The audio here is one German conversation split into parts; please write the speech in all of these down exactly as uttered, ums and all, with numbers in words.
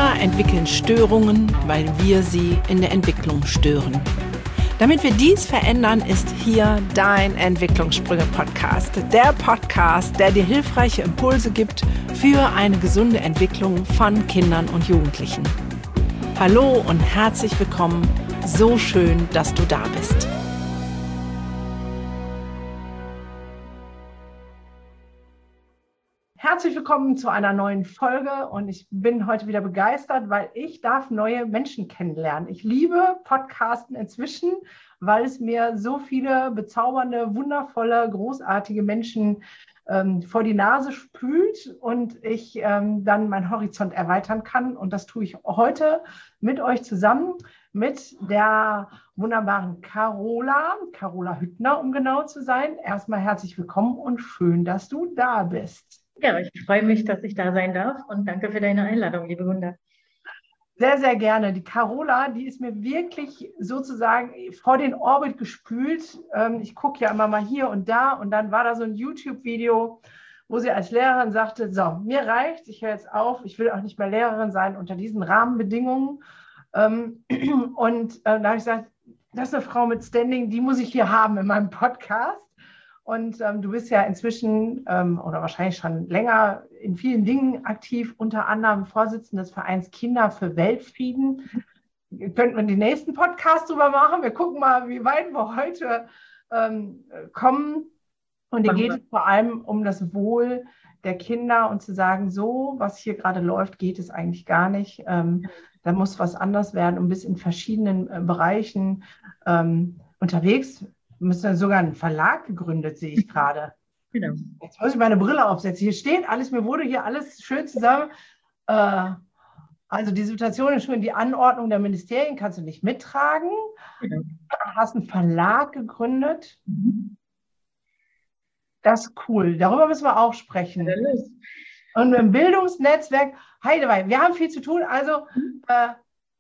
Kinder entwickeln Störungen, weil wir sie in der Entwicklung stören. Damit wir dies verändern, ist hier dein Entwicklungssprünge-Podcast. Der Podcast, der dir hilfreiche Impulse gibt für eine gesunde Entwicklung von Kindern und Jugendlichen. Hallo und herzlich willkommen. So schön, dass du da bist. Herzlich willkommen zu einer neuen Folge und ich bin heute wieder begeistert, weil ich darf neue Menschen kennenlernen. Ich liebe Podcasten inzwischen, weil es mir so viele bezaubernde, wundervolle, großartige Menschen ähm, vor die Nase spült und ich ähm, dann meinen Horizont erweitern kann. Und das tue ich heute mit euch zusammen, mit der wunderbaren Carola, Carola Hüttner, um genau zu sein. Erstmal herzlich willkommen und schön, dass du da bist. Ja, ich freue mich, dass ich da sein darf und danke für deine Einladung, liebe Gunda. Sehr, sehr gerne. Die Carola, die ist mir wirklich sozusagen vor den Orbit gespült. Ich gucke ja immer mal hier und da und dann war da so ein YouTube-Video, wo sie als Lehrerin sagte, so, mir reicht, ich höre jetzt auf, ich will auch nicht mehr Lehrerin sein unter diesen Rahmenbedingungen. Und da habe ich gesagt, das ist eine Frau mit Standing, die muss ich hier haben in meinem Podcast. Und ähm, du bist ja inzwischen ähm, oder wahrscheinlich schon länger in vielen Dingen aktiv, unter anderem Vorsitzende des Vereins Kinder für Weltfrieden. Könnten wir den nächsten Podcast drüber machen. Wir gucken mal, wie weit wir heute ähm, kommen. Und hier geht es vor allem um das Wohl der Kinder und zu sagen, so, was hier gerade läuft, geht es eigentlich gar nicht. Ähm, da muss was anders werden und bis in verschiedenen äh, Bereichen ähm, unterwegs. Wir müssen ja sogar einen Verlag gegründet, sehe ich gerade. Genau. Jetzt muss ich meine Brille aufsetzen. Hier steht alles, mir wurde hier alles schön zusammen. Äh, also die Situation ist schon, die Anordnung der Ministerien kannst du nicht mittragen. Genau. Hast einen Verlag gegründet. Mhm. Das ist cool. Darüber müssen wir auch sprechen. Ja, und im Bildungsnetzwerk, Heidewei, wir haben viel zu tun. Also, äh,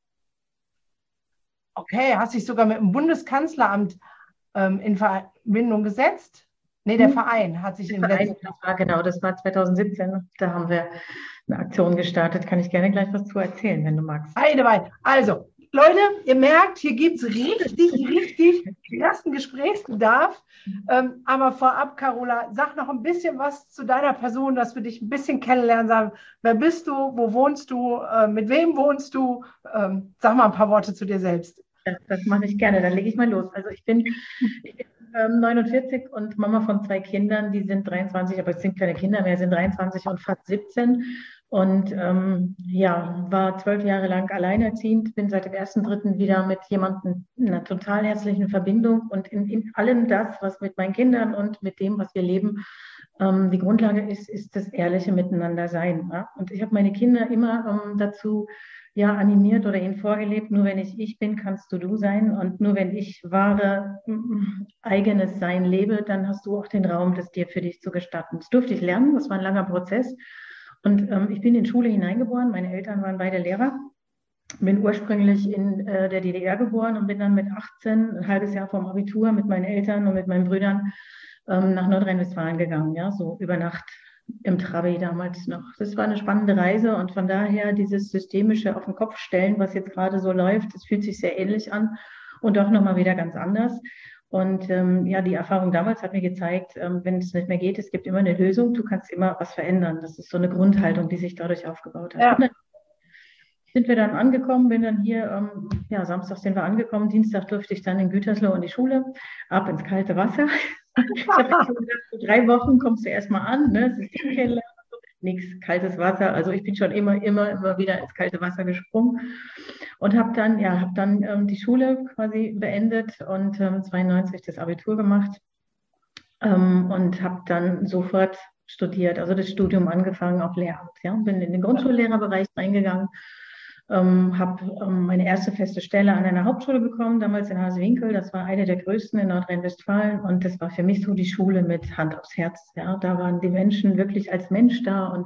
okay, hast dich sogar mit dem Bundeskanzleramt in Verbindung gesetzt? Nee, der Verein hat sich im Verein, das war genau, das war zwanzig siebzehn. Da haben wir eine Aktion gestartet. Kann ich gerne gleich was zu erzählen, wenn du magst. Also, Leute, ihr merkt, hier gibt es richtig, richtig krassen Gesprächsbedarf. Ähm, aber vorab, Carola, sag noch ein bisschen was zu deiner Person, dass wir dich ein bisschen kennenlernen. Sagen, wer bist du, wo wohnst du, äh, mit wem wohnst du? Ähm, sag mal ein paar Worte zu dir selbst. Das, das mache ich gerne, dann lege ich mal los. Also ich bin, ich bin ähm, neunundvierzig und Mama von zwei Kindern, die sind dreiundzwanzig, aber es sind keine Kinder mehr, sind dreiundzwanzig und fast siebzehn. Und ähm, ja, war zwölf Jahre lang alleinerziehend, bin seit dem ersten Dritten wieder mit jemandem in einer total herzlichen Verbindung und in, in allem das, was mit meinen Kindern und mit dem, was wir leben, ähm, die Grundlage ist, ist das ehrliche Miteinander-Sein. Ja? Und ich habe meine Kinder immer ähm, dazu ja, animiert oder ihnen vorgelebt, nur wenn ich ich bin, kannst du du sein und nur wenn ich wahre eigenes Sein lebe, dann hast du auch den Raum, das dir für dich zu gestatten. Das durfte ich lernen, das war ein langer Prozess und ähm, ich bin in Schule hineingeboren, meine Eltern waren beide Lehrer, bin ursprünglich in äh, der D D R geboren und bin dann mit achtzehn, ein halbes Jahr vorm Abitur mit meinen Eltern und mit meinen Brüdern ähm, nach Nordrhein-Westfalen gegangen, ja, so über Nacht. Im Trabi damals noch. Das war eine spannende Reise und von daher dieses systemische auf den Kopf stellen, was jetzt gerade so läuft, das fühlt sich sehr ähnlich an und doch nochmal wieder ganz anders. Und ähm, ja, die Erfahrung damals hat mir gezeigt, ähm, wenn es nicht mehr geht, es gibt immer eine Lösung, du kannst immer was verändern. Das ist so eine Grundhaltung, die sich dadurch aufgebaut hat. Ja. Und dann sind wir dann angekommen, bin dann hier, ähm, ja, Samstag sind wir angekommen, Dienstag durfte ich dann in Gütersloh in die Schule, ab ins kalte Wasser. Ich habe gesagt, für drei Wochen kommst du erstmal an, ne? System kennenlernen, nichts, kaltes Wasser. Also ich bin schon immer, immer, immer wieder ins kalte Wasser gesprungen und habe dann, ja, habe dann ähm, die Schule quasi beendet und ähm, zweiundneunzig das Abitur gemacht ähm, und habe dann sofort studiert, also das Studium angefangen auf Lehramt. Ja, bin in den Grundschullehrerbereich reingegangen. Ähm, habe ähm, meine erste feste Stelle an einer Hauptschule bekommen, damals in Hasewinkel. Das war eine der größten in Nordrhein-Westfalen und das war für mich so die Schule mit Hand aufs Herz. Ja, da waren die Menschen wirklich als Mensch da und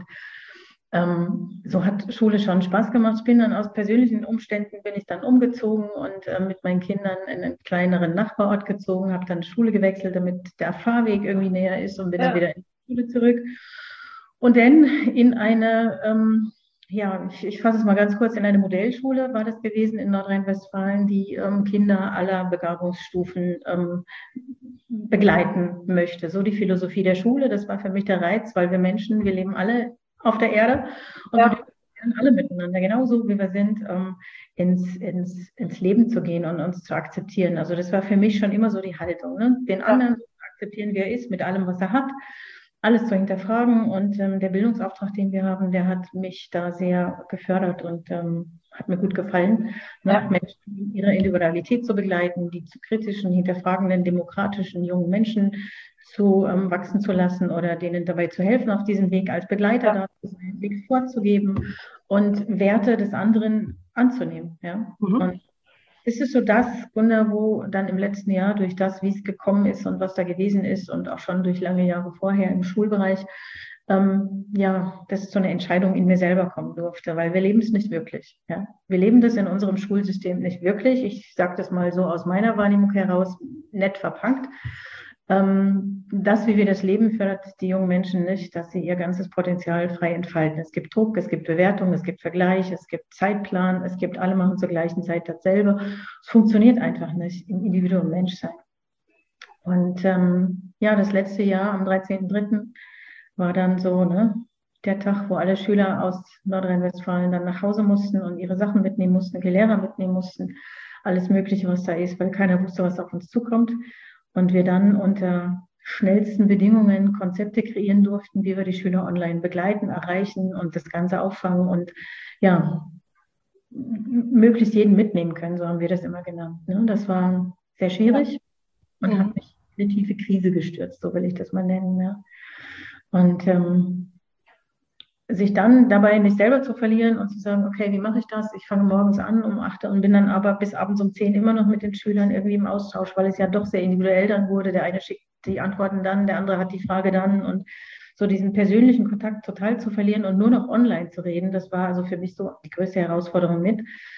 ähm, so hat Schule schon Spaß gemacht. Ich bin dann aus persönlichen Umständen bin ich dann umgezogen und äh, mit meinen Kindern in einen kleineren Nachbarort gezogen, habe dann Schule gewechselt, damit der Fahrweg irgendwie näher ist und bin ja. dann wieder in die Schule zurück und dann in eine ähm, ja, ich, ich fasse es mal ganz kurz, in eine Modellschule war das gewesen in Nordrhein-Westfalen, die ähm, Kinder aller Begabungsstufen ähm, begleiten möchte. So die Philosophie der Schule, das war für mich der Reiz, weil wir Menschen, wir leben alle auf der Erde und wir Ja, dürfen alle miteinander, genauso wie wir sind, ähm, ins, ins, ins Leben zu gehen und uns zu akzeptieren. Also das war für mich schon immer so die Haltung, ne? Den ja, anderen so zu akzeptieren, wie er ist, mit allem, was er hat, alles zu hinterfragen. Und ähm, der Bildungsauftrag, den wir haben, der hat mich da sehr gefördert und ähm, hat mir gut gefallen, ne? ja, Menschen in ihrer Individualität zu begleiten, die zu kritischen, hinterfragenden, demokratischen jungen Menschen zu ähm, wachsen zu lassen oder denen dabei zu helfen, auf diesem Weg als Begleiter ja. da zu sein, Weg vorzugeben und Werte des anderen anzunehmen. Ja? Mhm. Und das ist so das, Gunnar, wo dann im letzten Jahr durch das, wie es gekommen ist und was da gewesen ist und auch schon durch lange Jahre vorher im Schulbereich, ähm, ja, dass so eine Entscheidung in mir selber kommen durfte, weil wir leben es nicht wirklich. Ja? Wir leben das in unserem Schulsystem nicht wirklich. Ich sage das mal so aus meiner Wahrnehmung heraus, nett verpackt. Ähm, das, wie wir das leben, fördert die jungen Menschen nicht, dass sie ihr ganzes Potenzial frei entfalten. Es gibt Druck, es gibt Bewertung, es gibt Vergleich, es gibt Zeitplan, es gibt alle machen zur gleichen Zeit dasselbe. Es funktioniert einfach nicht im Individuum Menschsein. Und ähm, ja, das letzte Jahr am dreizehnten dritten war dann so, ne, der Tag, wo alle Schüler aus Nordrhein-Westfalen dann nach Hause mussten und ihre Sachen mitnehmen mussten, die Lehrer mitnehmen mussten, alles Mögliche, was da ist, weil keiner wusste, was auf uns zukommt. Und wir dann unter schnellsten Bedingungen Konzepte kreieren durften, wie wir die Schüler online begleiten, erreichen und das Ganze auffangen und ja, möglichst jeden mitnehmen können, so haben wir das immer genannt. Ne? Das war sehr schwierig und Mhm. hat mich in eine tiefe Krise gestürzt, so will ich das mal nennen. Ja. Und ähm, sich dann dabei nicht selber zu verlieren und zu sagen, okay, wie mache ich das? Ich fange morgens an um acht und bin dann aber bis abends um zehn immer noch mit den Schülern irgendwie im Austausch, weil es ja doch sehr individuell dann wurde. Der eine schickt die Antworten dann, der andere hat die Frage dann und so diesen persönlichen Kontakt total zu verlieren und nur noch online zu reden, das war also für mich so die größte Herausforderung mit.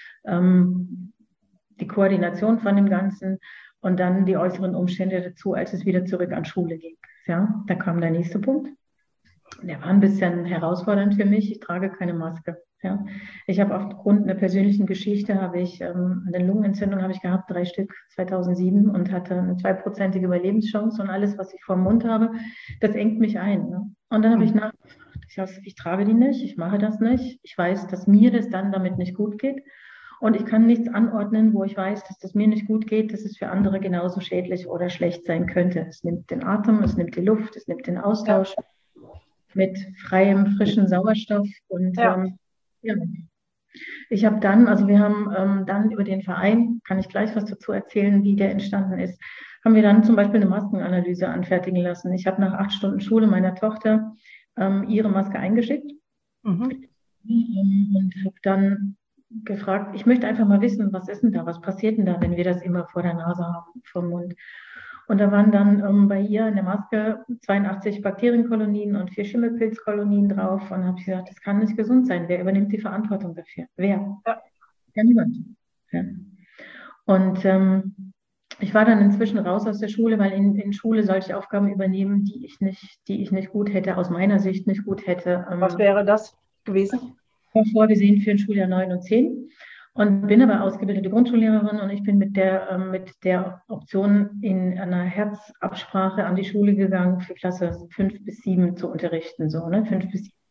Ähm, die Koordination von dem Ganzen und dann die äußeren Umstände dazu, als es wieder zurück an Schule ging. Ja, da kam der nächste Punkt. Der war ein bisschen herausfordernd für mich. Ich trage keine Maske. Ja. Ich habe aufgrund einer persönlichen Geschichte, habe ich ähm, eine Lungenentzündung habe ich gehabt, drei Stück zweitausendsieben und hatte eine zweiprozentige Überlebenschance und alles, was ich vor dem Mund habe, das engt mich ein. Ne? Und dann habe ich nachgefragt, ich, ich trage die nicht, ich mache das nicht. Ich weiß, dass mir das dann damit nicht gut geht. Und ich kann nichts anordnen, wo ich weiß, dass das mir nicht gut geht, dass es für andere genauso schädlich oder schlecht sein könnte. Es nimmt den Atem, es nimmt die Luft, es nimmt den Austausch Ja, mit freiem, frischen Sauerstoff. Und ja, ähm, ja, ich habe dann, also wir haben ähm, dann über den Verein, kann ich gleich was dazu erzählen, wie der entstanden ist, haben wir dann zum Beispiel eine Maskenanalyse anfertigen lassen. Ich habe nach acht Stunden Schule meiner Tochter ähm, ihre Maske eingeschickt mhm. ähm, und habe dann gefragt, ich möchte einfach mal wissen, was ist denn da, was passiert denn da, wenn wir das immer vor der Nase haben, vom Mund. Und da waren dann ähm, bei ihr in der Maske zweiundachtzig Bakterienkolonien und vier Schimmelpilzkolonien drauf. Und habe ich gesagt, das kann nicht gesund sein. Wer übernimmt die Verantwortung dafür? Wer? Ja, Ja, niemand. Ja. Und ähm, ich war dann inzwischen raus aus der Schule, weil in, in Schule solche Aufgaben übernehmen, die ich nicht, die ich nicht gut hätte, aus meiner Sicht nicht gut hätte. was Ähm, wäre das gewesen? vorgesehen für ein Schuljahr neun und zehn. Und bin aber ausgebildete Grundschullehrerin und ich bin mit der, ähm, mit der Option in einer Herzabsprache an die Schule gegangen, für Klasse fünf bis sieben zu unterrichten. So, ne? fünf bis sieben.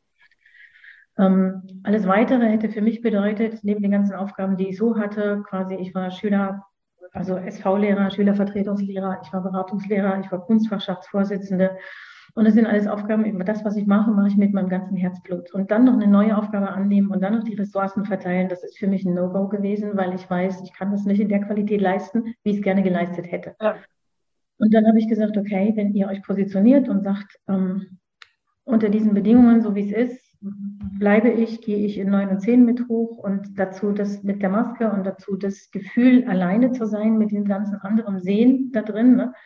Ähm, alles Weitere hätte für mich bedeutet, neben den ganzen Aufgaben, die ich so hatte, quasi, ich war Schüler, also S V-Lehrer, Schülervertretungslehrer, ich war Beratungslehrer, ich war Kunstfachschaftsvorsitzende. Und das sind alles Aufgaben, das, was ich mache, mache ich mit meinem ganzen Herzblut. Und dann noch eine neue Aufgabe annehmen und dann noch die Ressourcen verteilen, das ist für mich ein No-Go gewesen, weil ich weiß, ich kann das nicht in der Qualität leisten, wie ich es gerne geleistet hätte. Ja, Und dann habe ich gesagt, okay, wenn ihr euch positioniert und sagt, ähm, unter diesen Bedingungen, so wie es ist, bleibe ich, gehe ich in neun und zehn mit hoch und dazu das mit der Maske und dazu das Gefühl, alleine zu sein mit dem ganzen anderen Sehen da drin, ne,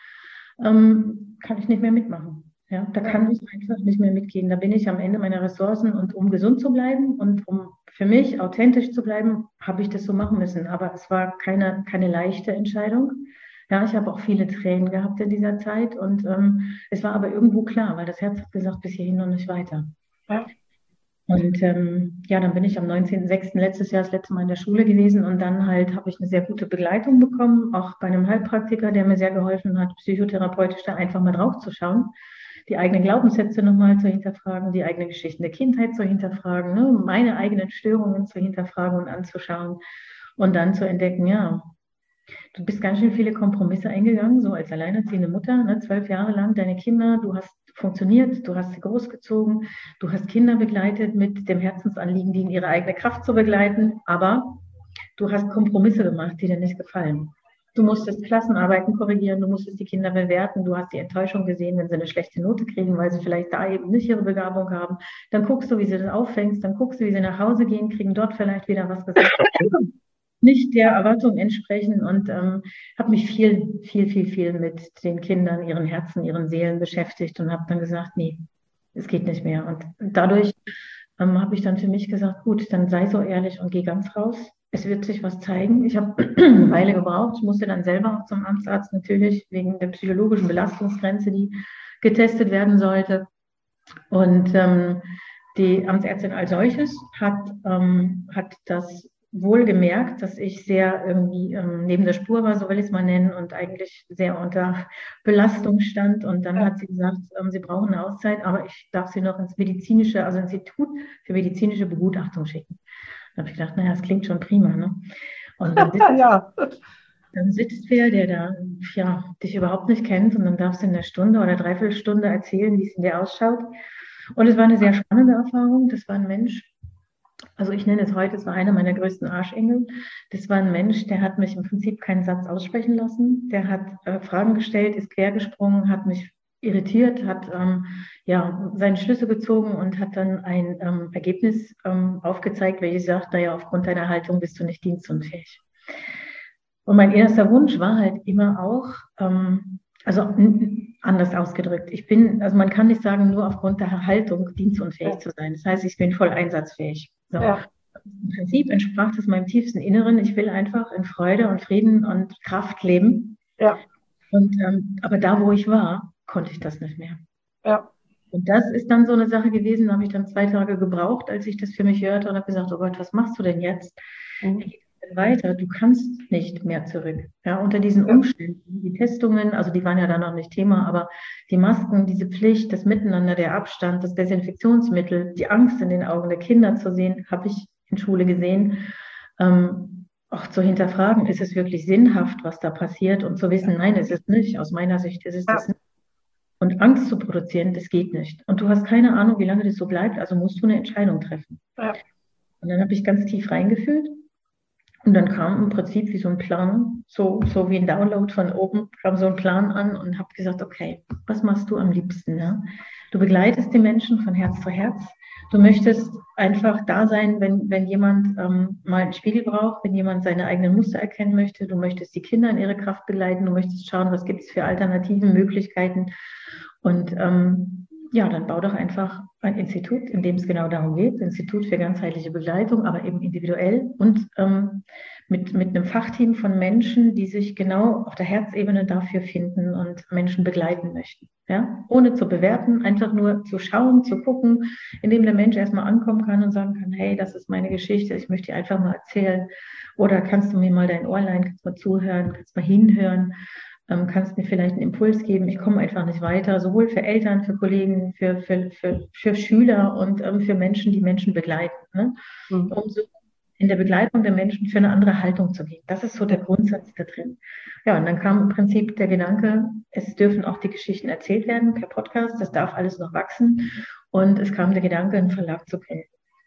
ähm, kann ich nicht mehr mitmachen. Ja, da ja, kann ich einfach nicht mehr mitgehen. Da bin ich am Ende meiner Ressourcen und um gesund zu bleiben und um für mich authentisch zu bleiben, habe ich das so machen müssen. Aber es war keine, keine leichte Entscheidung. Ja, ich habe auch viele Tränen gehabt in dieser Zeit und ähm, es war aber irgendwo klar, weil das Herz hat gesagt, bis hierhin und nicht weiter. ja. Und Und ähm, ja, dann bin ich am neunzehnten sechsten letztes Jahr das letzte Mal in der Schule gewesen und dann halt habe ich eine sehr gute Begleitung bekommen, auch bei einem Heilpraktiker, der mir sehr geholfen hat, psychotherapeutisch da einfach mal drauf zu schauen, die eigenen Glaubenssätze nochmal zu hinterfragen, die eigene Geschichten der Kindheit zu hinterfragen, ne, meine eigenen Störungen zu hinterfragen und anzuschauen und dann zu entdecken, ja, du bist ganz schön viele Kompromisse eingegangen, so als alleinerziehende Mutter, ne, zwölf Jahre lang deine Kinder, du hast funktioniert, du hast sie großgezogen, du hast Kinder begleitet mit dem Herzensanliegen, die in ihre eigene Kraft zu begleiten, aber du hast Kompromisse gemacht, die dir nicht gefallen. Du musstest Klassenarbeiten korrigieren, du musstest die Kinder bewerten, du hast die Enttäuschung gesehen, wenn sie eine schlechte Note kriegen, weil sie vielleicht da eben nicht ihre Begabung haben. Dann guckst du, wie sie das auffängst, dann guckst du, wie sie nach Hause gehen, kriegen dort vielleicht wieder was gesagt. Nicht der Erwartung entsprechen und ähm, habe mich viel, viel, viel, viel mit den Kindern, ihren Herzen, ihren Seelen beschäftigt und habe dann gesagt, nee, es geht nicht mehr. Und dadurch ähm, habe ich dann für mich gesagt, gut, dann sei so ehrlich und geh ganz raus. Es wird sich was zeigen. Ich habe eine Weile gebraucht. Ich musste dann selber auch zum Amtsarzt natürlich wegen der psychologischen Belastungsgrenze, die getestet werden sollte. Und ähm, die Amtsärztin als solches hat, ähm, hat das wohl gemerkt, dass ich sehr irgendwie ähm, neben der Spur war, so will ich es mal nennen, und eigentlich sehr unter Belastung stand. Und dann hat sie gesagt, ähm, sie brauchen eine Auszeit, aber ich darf sie noch ins medizinische, also Institut für medizinische Begutachtung schicken. Da habe ich gedacht, naja, das klingt schon prima, ne? Und dann sitzt, ja. dann sitzt wer, der da ja, dich überhaupt nicht kennt, und dann darfst du in einer Stunde oder Dreiviertelstunde erzählen, wie es in dir ausschaut. Und es war eine sehr spannende Erfahrung. Das war ein Mensch, also ich nenne es heute, es war einer meiner größten Arschengel. Das war ein Mensch, der hat mich im Prinzip keinen Satz aussprechen lassen. Der hat äh, Fragen gestellt, ist quergesprungen, hat mich irritiert, hat ähm, ja, seine Schlüsse gezogen und hat dann ein ähm, Ergebnis ähm, aufgezeigt, welches sagt, naja, aufgrund deiner Haltung bist du nicht dienstunfähig. Und mein erster Wunsch war halt immer auch, ähm, also anders ausgedrückt, ich bin, also man kann nicht sagen, nur aufgrund der Haltung dienstunfähig ja. zu sein. Das heißt, ich bin voll einsatzfähig. So. Ja. Im Prinzip entsprach das meinem tiefsten Inneren. Ich will einfach in Freude und Frieden und Kraft leben. Ja. Und, ähm, aber da, wo ich war, konnte ich das nicht mehr. Ja. Und das ist dann so eine Sache gewesen, da habe ich dann zwei Tage gebraucht, als ich das für mich hörte und habe gesagt, oh Gott, was machst du denn jetzt? Mhm. Wie geht es denn weiter? Du kannst nicht mehr zurück. Ja, unter diesen Umständen, die Testungen, also die waren ja dann noch nicht Thema, aber die Masken, diese Pflicht, das Miteinander, der Abstand, das Desinfektionsmittel, die Angst in den Augen der Kinder zu sehen, habe ich in Schule gesehen. Ähm, auch zu hinterfragen, ist es wirklich sinnhaft, was da passiert, und zu wissen, nein, ist es nicht. Aus meiner Sicht ist es das nicht. Und Angst zu produzieren, das geht nicht. Und du hast keine Ahnung, wie lange das so bleibt, also musst du eine Entscheidung treffen. Ja. Und dann habe ich ganz tief reingefühlt und dann kam im Prinzip wie so ein Plan, so, so wie ein Download von oben, kam so ein Plan an und habe gesagt, okay, was machst du am liebsten? Ja? Du begleitest die Menschen von Herz zu Herz. Du möchtest einfach da sein, wenn, wenn jemand ähm, mal einen Spiegel braucht, wenn jemand seine eigenen Muster erkennen möchte. Du möchtest die Kinder in ihre Kraft begleiten. Du möchtest schauen, was gibt es für alternative Möglichkeiten. Und ähm, ja, dann bau doch einfach ein Institut, in dem es genau darum geht. Institut für ganzheitliche Begleitung, aber eben individuell und ähm, mit, mit einem Fachteam von Menschen, die sich genau auf der Herzebene dafür finden und Menschen begleiten möchten. Ja? Ohne zu bewerten, einfach nur zu schauen, zu gucken, indem der Mensch erstmal ankommen kann und sagen kann, hey, das ist meine Geschichte, ich möchte dir einfach mal erzählen. Oder kannst du mir mal dein Ohr leihen, kannst mal zuhören, kannst mal hinhören. Kannst mir vielleicht einen Impuls geben, ich komme einfach nicht weiter, sowohl für Eltern, für Kollegen, für, für, für, für Schüler und ähm, für Menschen, die Menschen begleiten, ne? Mhm. Um so in der Begleitung der Menschen für eine andere Haltung zu gehen. Das ist so der Grundsatz da drin. Ja, und dann kam im Prinzip der Gedanke, es dürfen auch die Geschichten erzählt werden per Podcast, das darf alles noch wachsen. Und es kam der Gedanke, einen Verlag zu gründen,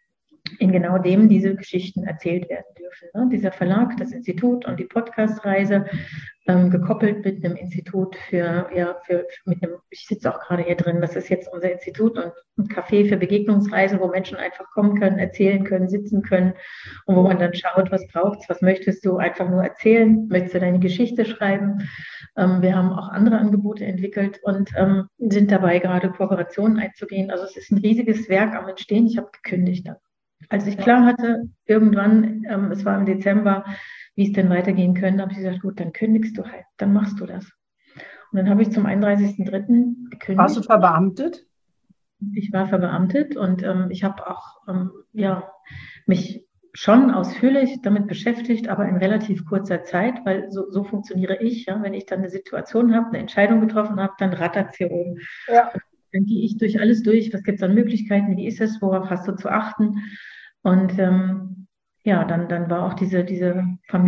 in genau dem diese Geschichten erzählt werden dürfen. Ne? Dieser Verlag, das Institut und die Podcastreise, ähm, gekoppelt mit einem Institut für, ja, für, mit einem, ich sitze auch gerade hier drin, das ist jetzt unser Institut und ein Café für Begegnungsreisen, wo Menschen einfach kommen können, erzählen können, sitzen können und wo man dann schaut, was braucht's, was möchtest du einfach nur erzählen, möchtest du deine Geschichte schreiben. Ähm, wir haben auch andere Angebote entwickelt und ähm, sind dabei, gerade Kooperationen einzugehen. Also es ist ein riesiges Werk am Entstehen. Ich habe gekündigt dann. Als ich klar hatte, irgendwann, ähm, es war im Dezember, wie es denn weitergehen könnte, habe ich gesagt, gut, dann kündigst du halt, dann machst du das. Und dann habe ich zum einunddreißigsten dritten gekündigt. Warst du verbeamtet? Ich war verbeamtet und ähm, ich habe auch ähm, ja, mich schon ausführlich damit beschäftigt, aber in relativ kurzer Zeit, weil so, so funktioniere ich. Ja? Wenn ich dann eine Situation habe, eine Entscheidung getroffen habe, dann rattert es hier oben. Ja. Dann gehe ich durch alles durch, was gibt es an Möglichkeiten, wie ist es, worauf hast du zu achten? Und ähm, ja, dann, dann war auch diese, diese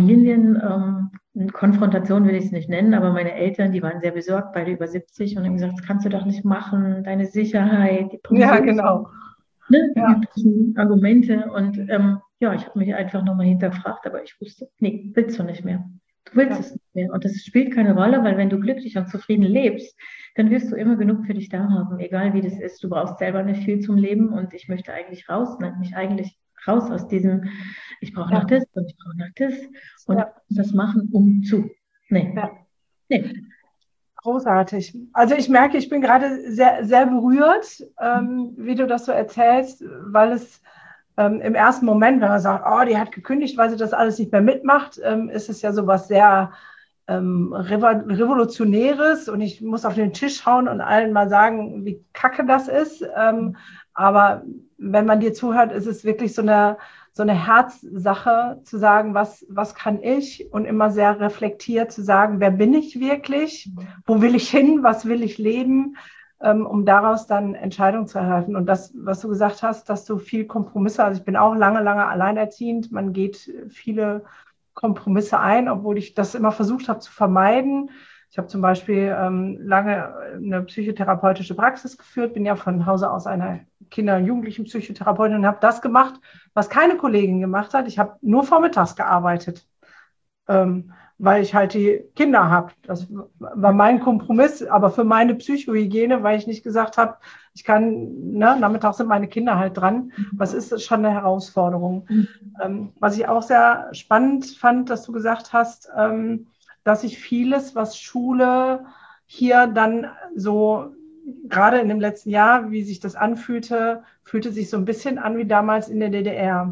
Familienkonfrontation, ähm, will ich es nicht nennen, aber meine Eltern, die waren sehr besorgt, beide über siebzig und haben gesagt, das kannst du doch nicht machen, deine Sicherheit, die Ja, Provision, genau. ne, die Ja. üblichen Argumente. Und ähm, ja, ich habe mich einfach nochmal hinterfragt, aber ich wusste, nee, willst du nicht mehr. Du willst Ja. es nicht mehr. Und das spielt keine Rolle, weil wenn du glücklich und zufrieden lebst, dann wirst du immer genug für dich da haben, egal wie das ist. Du brauchst selber nicht viel zum Leben und ich möchte eigentlich raus, nein, nicht eigentlich raus aus diesem, ich brauche noch Ja. das und ich brauche noch das und Ja. das machen, um zu. Nee, Ja. nee. Großartig. Also ich merke, ich bin gerade sehr, sehr berührt, ähm, wie du das so erzählst, weil es ähm, im ersten Moment, wenn man sagt, oh, die hat gekündigt, weil sie das alles nicht mehr mitmacht, ähm, ist es ja so was sehr ähm, Revolutionäres und ich muss auf den Tisch hauen und allen mal sagen, wie kacke das ist. Ähm, aber wenn man dir zuhört, ist es wirklich so eine, so eine Herzsache zu sagen, was, was kann ich und immer sehr reflektiert zu sagen, wer bin ich wirklich, wo will ich hin, was will ich leben, ähm, um daraus dann Entscheidungen zu erhalten. Und das, was du gesagt hast, dass du viel Kompromisse, also ich bin auch lange, lange alleinerziehend, man geht viele Kompromisse ein, obwohl ich das immer versucht habe zu vermeiden. Ich habe zum Beispiel ähm, lange eine psychotherapeutische Praxis geführt, bin ja von Hause aus eine Kinder- und Jugendlichen-Psychotherapeutin und habe das gemacht, was keine Kollegin gemacht hat. Ich habe nur vormittags gearbeitet, ähm, weil ich halt die Kinder habe. Das war mein Kompromiss, aber für meine Psychohygiene, weil ich nicht gesagt habe, ich kann, ne, nachmittags sind meine Kinder halt dran. Was ist das schon eine Herausforderung? Ähm, was ich auch sehr spannend fand, dass du gesagt hast, ähm, dass sich vieles, was Schule hier dann so, gerade in dem letzten Jahr, wie sich das anfühlte, fühlte sich so ein bisschen an wie damals in der D D R.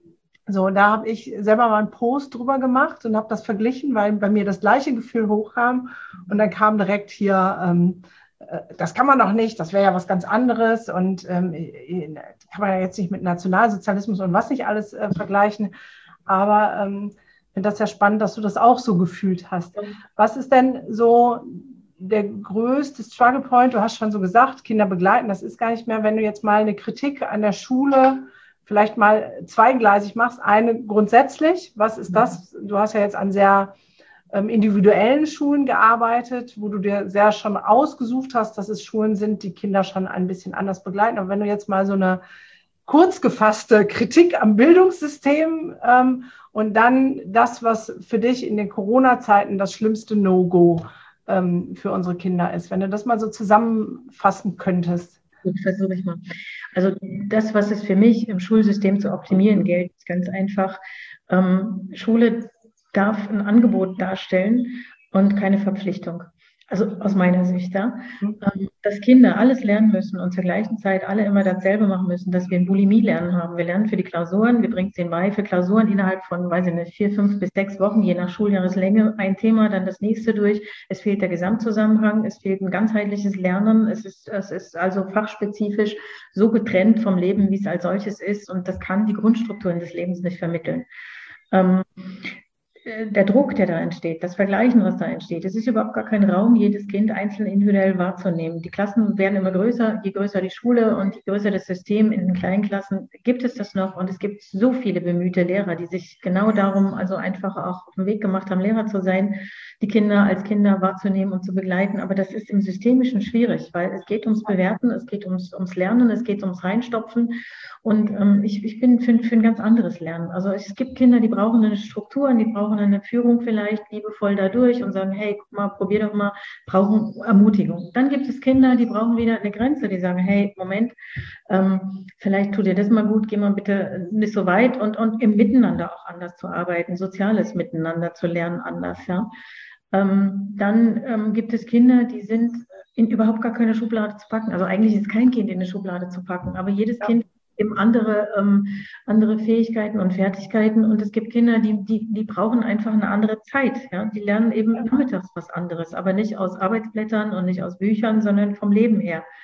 So, da habe ich selber mal einen Post drüber gemacht und habe das verglichen, weil bei mir das gleiche Gefühl hochkam. Und dann kam direkt hier, ähm, äh, das kann man doch nicht, das wäre ja was ganz anderes. Und ähm, kann man ja jetzt nicht mit Nationalsozialismus und was nicht alles äh, vergleichen. Aber ähm, ich finde das ja spannend, dass du das auch so gefühlt hast. Was ist denn so der größte Struggle Point? Du hast schon so gesagt, Kinder begleiten, das ist gar nicht mehr, wenn du jetzt mal eine Kritik an der Schule vielleicht mal zweigleisig machst. Eine grundsätzlich, was ist das? Du hast ja jetzt an sehr ähm, individuellen Schulen gearbeitet, wo du dir sehr schon ausgesucht hast, dass es Schulen sind, die Kinder schon ein bisschen anders begleiten. Aber wenn du jetzt mal so eine kurz gefasste Kritik am Bildungssystem ähm, und dann das, was für dich in den Corona-Zeiten das schlimmste No-Go ähm, für unsere Kinder ist, wenn du das mal so zusammenfassen könntest. Gut, versuche ich mal. Also das, was es für mich im Schulsystem zu optimieren gilt, ist ganz einfach. Ähm, Schule darf ein Angebot darstellen und keine Verpflichtung. Also aus meiner Sicht, ja. Ähm, dass Kinder alles lernen müssen und zur gleichen Zeit alle immer dasselbe machen müssen, dass wir ein Bulimie-Lernen haben. Wir lernen für die Klausuren, wir bringen es denen bei, für Klausuren innerhalb von, weiß ich nicht, vier, fünf bis sechs Wochen, je nach Schuljahreslänge, ein Thema, dann das nächste durch. Es fehlt der Gesamtzusammenhang, es fehlt ein ganzheitliches Lernen, es ist, es ist also fachspezifisch so getrennt vom Leben, wie es als solches ist und das kann die Grundstrukturen des Lebens nicht vermitteln. Ähm, Der Druck, der da entsteht, das Vergleichen, was da entsteht, es ist überhaupt gar kein Raum, jedes Kind einzeln individuell wahrzunehmen. Die Klassen werden immer größer, je größer die Schule und je größer das System. In den kleinen Klassen gibt es das noch und es gibt so viele bemühte Lehrer, die sich genau darum also einfach auch auf den Weg gemacht haben, Lehrer zu sein, die Kinder als Kinder wahrzunehmen und zu begleiten. Aber das ist im Systemischen schwierig, weil es geht ums Bewerten, es geht ums, ums Lernen, es geht ums Reinstopfen. Und ähm, ich, ich bin für, für ein ganz anderes Lernen. Also es gibt Kinder, die brauchen eine Struktur, die brauchen eine Führung vielleicht liebevoll dadurch und sagen, hey, guck mal, probier doch mal, brauchen Ermutigung. Dann gibt es Kinder, die brauchen wieder eine Grenze, die sagen, hey, Moment, ähm, vielleicht tut dir das mal gut, geh mal bitte nicht so weit und, und im Miteinander auch anders zu arbeiten, soziales Miteinander zu lernen anders, ja. Ähm, dann ähm, gibt es Kinder, die sind in überhaupt gar keine Schublade zu packen. Also eigentlich ist kein Kind in eine Schublade zu packen, aber jedes Ja. Kind eben andere, ähm, andere Fähigkeiten und Fertigkeiten. Und es gibt Kinder, die, die, die brauchen einfach eine andere Zeit. Ja? Die lernen eben nachmittags was anderes, aber nicht aus Arbeitsblättern und nicht aus Büchern, sondern vom Leben her.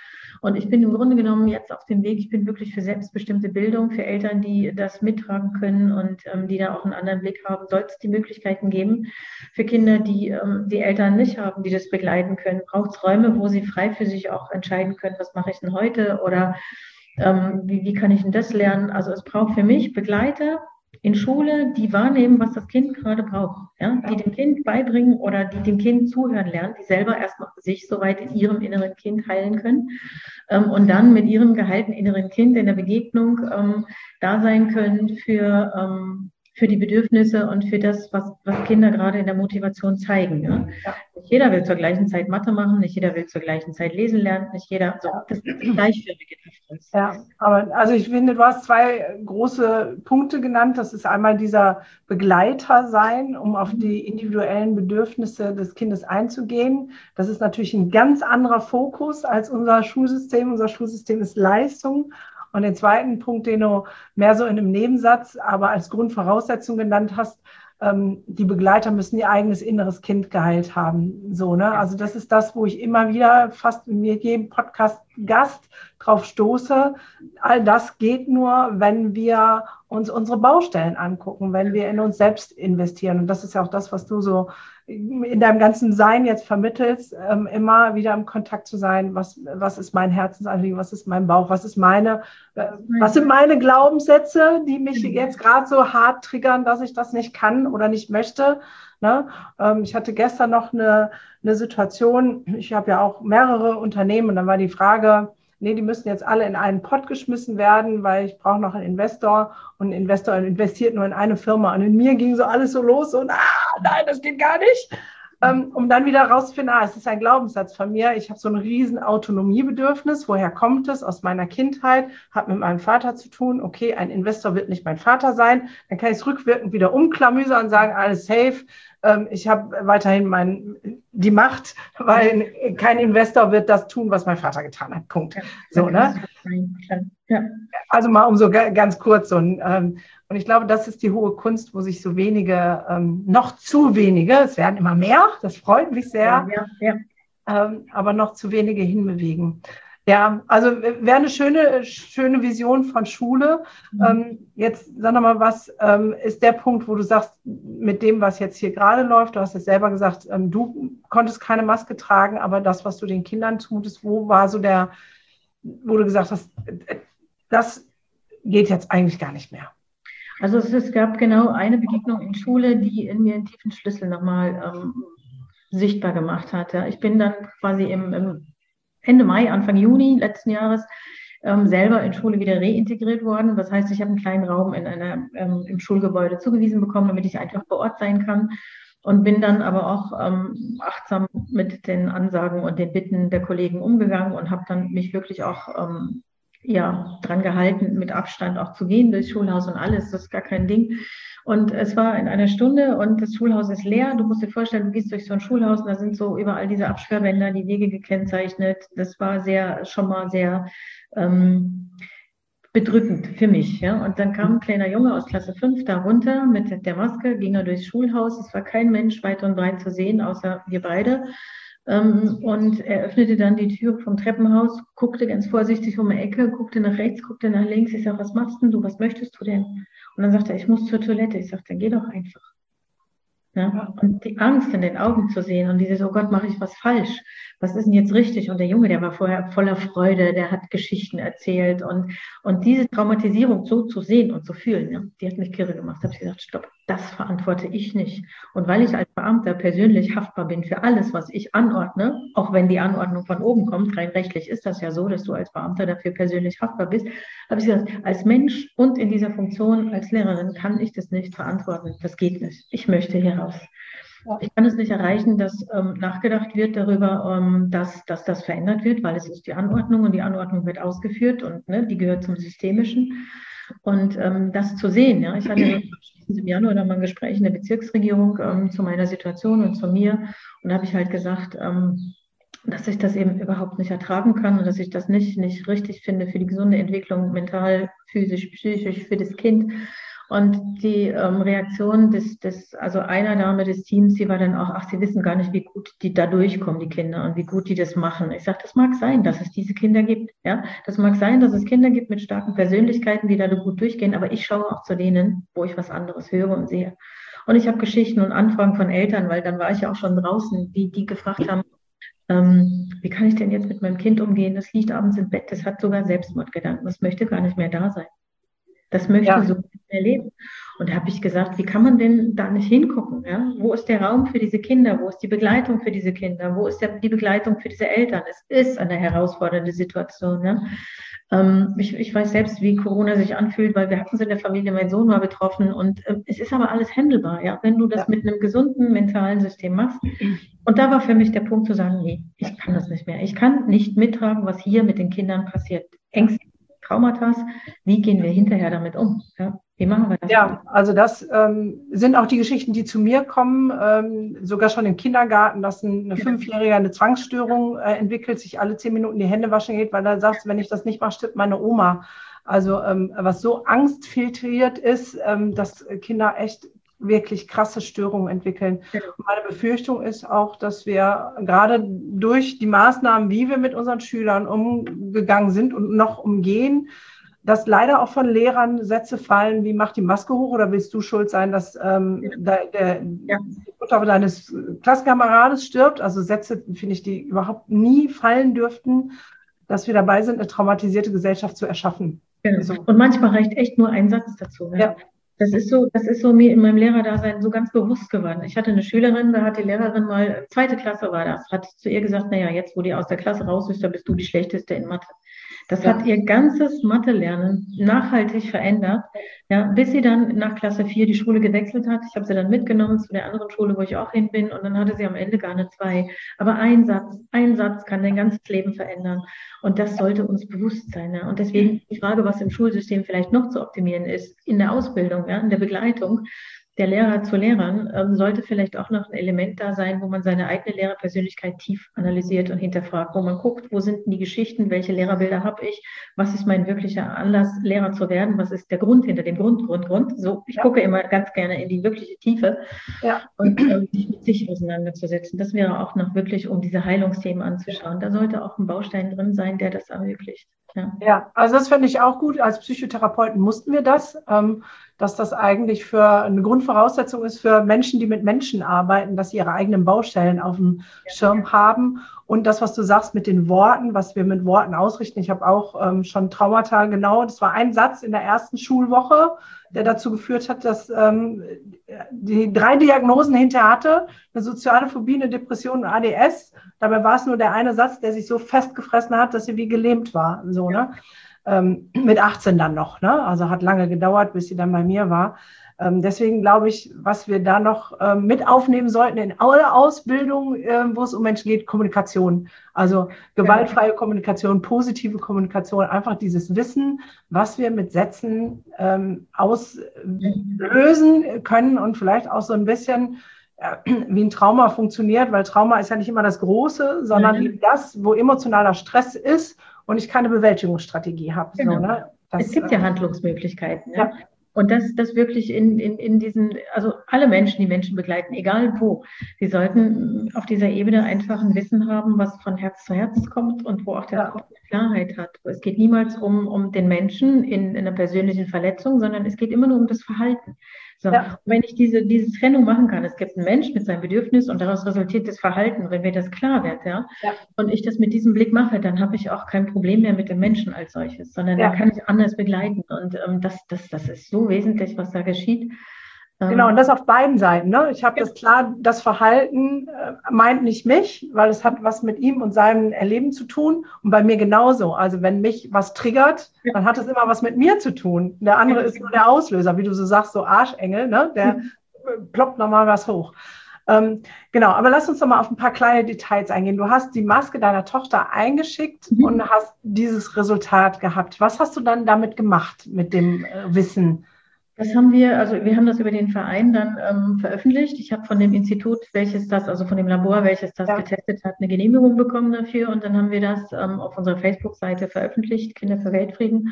Und ich bin im Grunde genommen jetzt auf dem Weg, ich bin wirklich für selbstbestimmte Bildung, für Eltern, die das mittragen können und ähm, die da auch einen anderen Blick haben, soll es die Möglichkeiten geben. Für Kinder, die ähm, die Eltern nicht haben, die das begleiten können, braucht es Räume, wo sie frei für sich auch entscheiden können, was mache ich denn heute oder ähm, wie, wie kann ich denn das lernen? Also es braucht für mich Begleiter in Schule, die wahrnehmen, was das Kind gerade braucht, ja? Die dem Kind beibringen oder die dem Kind zuhören lernen, die selber erstmal sich soweit in ihrem inneren Kind heilen können ähm, und dann mit ihrem geheilten inneren Kind in der Begegnung ähm, da sein können für, ähm, für die Bedürfnisse und für das, was, was Kinder gerade in der Motivation zeigen. Ja? Ja. Nicht jeder will zur gleichen Zeit Mathe machen, nicht jeder will zur gleichen Zeit lesen lernen, nicht jeder, so, das ist gleichförmige Differenz. Ja, aber also ich finde, du hast zwei große Punkte genannt. Das ist einmal dieser Begleiter sein, um auf die individuellen Bedürfnisse des Kindes einzugehen. Das ist natürlich ein ganz anderer Fokus als unser Schulsystem. Unser Schulsystem ist Leistung. Und den zweiten Punkt, den du mehr so in einem Nebensatz, aber als Grundvoraussetzung genannt hast, ähm, die Begleiter müssen ihr eigenes inneres Kind geheilt haben. So, ne? Also das ist das, wo ich immer wieder fast in jedem Podcast-Gast drauf stoße. All das geht nur, wenn wir uns unsere Baustellen angucken, wenn wir in uns selbst investieren. Und das ist ja auch das, was du so in deinem ganzen Sein jetzt vermittelst, ähm, immer wieder im Kontakt zu sein, was, was ist mein Herzensanliegen, was ist mein Bauch, was ist meine, äh, was sind meine Glaubenssätze, die mich jetzt gerade so hart triggern, dass ich das nicht kann oder nicht möchte. Ne? Ähm, ich hatte gestern noch eine, eine Situation, ich habe ja auch mehrere Unternehmen und dann war die Frage, nee, die müssen jetzt alle in einen Pott geschmissen werden, weil ich brauche noch einen Investor und ein Investor investiert nur in eine Firma. Und in mir ging so alles so los und ah, nein, das geht gar nicht. Ähm, um dann wieder rauszufinden, ah, es ist ein Glaubenssatz von mir. Ich habe so ein riesen Autonomiebedürfnis. Woher kommt es? Aus meiner Kindheit, hat mit meinem Vater zu tun. Okay, ein Investor wird nicht mein Vater sein. Dann kann ich es rückwirkend wieder umklamüsern und sagen, alles safe. Ähm, ich habe weiterhin mein, die Macht, weil kein Investor wird das tun, was mein Vater getan hat. Punkt. Ja, so, ne? Ja. Also mal um so ganz kurz so ein, ähm, und ich glaube, das ist die hohe Kunst, wo sich so wenige, ähm, noch zu wenige, es werden immer mehr, das freut mich sehr, ja, ja, ja. Ähm, aber noch zu wenige hinbewegen. Ja, also wäre eine schöne, schöne Vision von Schule. Mhm. Ähm, jetzt sag noch mal, was ähm, ist der Punkt, wo du sagst, mit dem, was jetzt hier gerade läuft, du hast es selber gesagt, ähm, du konntest keine Maske tragen, aber das, was du den Kindern zumutest, wo war so der, wo du gesagt hast, das geht jetzt eigentlich gar nicht mehr? Also es, es gab genau eine Begegnung in Schule, die in mir einen tiefen Schlüssel nochmal ähm, sichtbar gemacht hat. Ja. Ich bin dann quasi im, im Ende Mai, Anfang Juni letzten Jahres ähm, selber in Schule wieder reintegriert worden. Das heißt, ich habe einen kleinen Raum in einer, ähm, im Schulgebäude zugewiesen bekommen, damit ich einfach vor Ort sein kann. Und bin dann aber auch ähm, achtsam mit den Ansagen und den Bitten der Kollegen umgegangen und habe dann mich wirklich auch ähm, ja, dran gehalten, mit Abstand auch zu gehen durchs Schulhaus und alles. Das ist gar kein Ding. Und es war in einer Stunde und das Schulhaus ist leer. Du musst dir vorstellen, du gehst durch so ein Schulhaus und da sind so überall diese Absperrbänder, die Wege gekennzeichnet. Das war sehr, schon mal sehr ähm, bedrückend für mich. Ja? Und dann kam ein kleiner Junge aus Klasse fünf da runter mit der Maske, ging er durchs Schulhaus. Es war kein Mensch weit und breit zu sehen, außer wir beide. Ähm, und er öffnete dann die Tür vom Treppenhaus, guckte ganz vorsichtig um die Ecke, guckte nach rechts, guckte nach links. Ich sage, was machst denn du? Was möchtest du denn? Und dann sagte er, ich muss zur Toilette. Ich sagte, geh doch einfach. Ja? Und die Angst in den Augen zu sehen und dieses, oh Gott, mache ich was falsch? Was ist denn jetzt richtig? Und der Junge, der war vorher voller Freude, der hat Geschichten erzählt. Und, und diese Traumatisierung so zu sehen und zu fühlen, ja, die hat mich kirre gemacht. Da habe ich gesagt, stopp, das verantworte ich nicht. Und weil ich als Beamter persönlich haftbar bin für alles, was ich anordne, auch wenn die Anordnung von oben kommt, rein rechtlich ist das ja so, dass du als Beamter dafür persönlich haftbar bist, habe ich gesagt, als Mensch und in dieser Funktion als Lehrerin kann ich das nicht verantworten. Das geht nicht. Ich möchte hier raus. Ich kann es nicht erreichen, dass ähm, nachgedacht wird darüber, ähm, dass, dass das verändert wird, weil es ist die Anordnung und die Anordnung wird ausgeführt und ne, die gehört zum Systemischen. Und ähm, das zu sehen, ja, ich hatte im Januar noch mal ein Gespräch in der Bezirksregierung ähm, zu meiner Situation und zu mir und da habe ich halt gesagt, ähm, dass ich das eben überhaupt nicht ertragen kann und dass ich das nicht, nicht richtig finde für die gesunde Entwicklung, mental, physisch, psychisch, für das Kind. Und die ähm, Reaktion des, des, also einer Dame des Teams, die war dann auch, ach, sie wissen gar nicht, wie gut die da durchkommen, die Kinder, und wie gut die das machen. Ich sage, das mag sein, dass es diese Kinder gibt. Ja, das mag sein, dass es Kinder gibt mit starken Persönlichkeiten, die da gut durchgehen, aber ich schaue auch zu denen, wo ich was anderes höre und sehe. Und ich habe Geschichten und Anfragen von Eltern, weil dann war ich ja auch schon draußen, die, die gefragt haben, ähm, wie kann ich denn jetzt mit meinem Kind umgehen? Das liegt abends im Bett, das hat sogar Selbstmordgedanken, das möchte gar nicht mehr da sein. Das möchte Ja. so nicht mehr leben. Und da habe ich gesagt, wie kann man denn da nicht hingucken? Ja? Wo ist der Raum für diese Kinder? Wo ist die Begleitung für diese Kinder? Wo ist der, die Begleitung für diese Eltern? Es ist eine herausfordernde Situation. Ja? Ähm, ich, ich weiß selbst, wie Corona sich anfühlt, weil wir hatten es in der Familie, mein Sohn war betroffen, und äh, es ist aber alles handelbar, ja? Wenn du das Ja. mit einem gesunden mentalen System machst. Und da war für mich der Punkt zu sagen, nee, ich kann das nicht mehr. Ich kann nicht mittragen, was hier mit den Kindern passiert. Ängste, Traumata, wie gehen wir hinterher damit um? Ja, wie machen wir das? Ja, also das ähm, sind auch die Geschichten, die zu mir kommen, ähm, sogar schon im Kindergarten, dass ein, eine Fünfjährige eine Zwangsstörung äh, entwickelt, sich alle zehn Minuten die Hände waschen geht, weil er sagt, wenn ich das nicht mache, stirbt meine Oma. Also ähm, was so angstfiltriert ist, ähm, dass Kinder echt wirklich krasse Störungen entwickeln. Genau. Meine Befürchtung ist auch, dass wir gerade durch die Maßnahmen, wie wir mit unseren Schülern umgegangen sind und noch umgehen, dass leider auch von Lehrern Sätze fallen, wie mach die Maske hoch oder willst du schuld sein, dass ähm, Ja. der, der, Ja. die Mutter deines Klassenkamerades stirbt. Also Sätze, finde ich, die überhaupt nie fallen dürften, dass wir dabei sind, eine traumatisierte Gesellschaft zu erschaffen. Genau. So. Und manchmal reicht echt nur ein Satz dazu. Ja. Ja. Das ist so, das ist so mir in meinem Lehrerdasein so ganz bewusst geworden. Ich hatte eine Schülerin, da hat die Lehrerin mal, zweite Klasse war das, hat zu ihr gesagt, naja, jetzt, wo die aus der Klasse raus ist, da bist du die Schlechteste in Mathe. Das Ja. hat ihr ganzes Mathe-Lernen nachhaltig verändert, ja, bis sie dann nach Klasse vier die Schule gewechselt hat. Ich habe sie dann mitgenommen zu der anderen Schule, wo ich auch hin bin, und dann hatte sie am Ende gar eine zwei. Aber ein Satz, ein Satz kann dein ganzes Leben verändern, und das sollte uns bewusst sein. Ja. Und deswegen die Frage, was im Schulsystem vielleicht noch zu optimieren ist, in der Ausbildung, ja, in der Begleitung der Lehrer zu Lehrern, ähm, sollte vielleicht auch noch ein Element da sein, wo man seine eigene Lehrerpersönlichkeit tief analysiert und hinterfragt, wo man guckt, wo sind denn die Geschichten, welche Lehrerbilder habe ich, was ist mein wirklicher Anlass, Lehrer zu werden, was ist der Grund hinter dem Grund, Grund, Grund. So, ich Ja. gucke immer ganz gerne in die wirkliche Tiefe, Ja. und ähm, sich mit sich auseinanderzusetzen. Das wäre auch noch wirklich, um diese Heilungsthemen anzuschauen. Da sollte auch ein Baustein drin sein, der das ermöglicht. Ja, Ja, also das finde ich auch gut. Als Psychotherapeuten mussten wir das, ähm, dass das eigentlich für eine Grundvoraussetzung ist für Menschen, die mit Menschen arbeiten, dass sie ihre eigenen Baustellen auf dem Schirm haben. Und das, was du sagst mit den Worten, was wir mit Worten ausrichten. Ich habe auch ähm, schon Traumata, genau, das war ein Satz in der ersten Schulwoche, der dazu geführt hat, dass ähm, die drei Diagnosen hinterher hatte, eine soziale Phobie, eine Depression und A D S. Dabei war es nur der eine Satz, der sich so festgefressen hat, dass sie wie gelähmt war. So, ne? Ähm, mit achtzehn dann noch. Ne? Also hat lange gedauert, bis sie dann bei mir war. Ähm, deswegen glaube ich, was wir da noch ähm, mit aufnehmen sollten in alle Ausbildung, ähm, wo es um Menschen geht, Kommunikation. Also gewaltfreie Kommunikation, positive Kommunikation, einfach dieses Wissen, was wir mit Sätzen ähm, auslösen können und vielleicht auch so ein bisschen wie ein Trauma funktioniert, weil Trauma ist ja nicht immer das Große, sondern mhm. das, wo emotionaler Stress ist und ich keine Bewältigungsstrategie habe. Genau. So, ne? Das, es gibt ja Handlungsmöglichkeiten. Ja? Ja. Und das, das wirklich in, in, in diesen, also alle Menschen, die Menschen begleiten, egal wo, die sollten auf dieser Ebene einfach ein Wissen haben, was von Herz zu Herz kommt und wo auch der Ja. Kopf Klarheit hat. Es geht niemals um, um den Menschen in, in einer persönlichen Verletzung, sondern es geht immer nur um das Verhalten. So, Ja. wenn ich diese, diese Trennung machen kann, es gibt einen Mensch mit seinem Bedürfnis und daraus resultiert das Verhalten, wenn mir das klar wird, ja, Ja. und ich das mit diesem Blick mache, dann habe ich auch kein Problem mehr mit dem Menschen als solches, sondern Ja. dann kann ich anders begleiten. Und ähm, das, das, das ist so wesentlich, was da geschieht. Genau, und das auf beiden Seiten. Ne? Ich habe ja. das klar, das Verhalten äh, meint nicht mich, weil es hat was mit ihm und seinem Erleben zu tun. Und bei mir genauso. Also wenn mich was triggert, ja. dann hat es immer was mit mir zu tun. Der andere ja. ist nur der Auslöser, wie du so sagst, so Arschengel, ne? Der ja. ploppt nochmal was hoch. Ähm, genau, aber lass uns doch mal auf ein paar kleine Details eingehen. Du hast die Maske deiner Tochter eingeschickt mhm. und hast dieses Resultat gehabt. Was hast du dann damit gemacht, mit dem äh, Wissen? Das haben wir, also wir haben das über den Verein dann ähm, veröffentlicht. Ich habe von dem Institut, welches das, also von dem Labor, welches das ja. getestet hat, eine Genehmigung bekommen dafür. Und dann haben wir das ähm, auf unserer Facebook-Seite veröffentlicht, Kinder für Weltfrieden.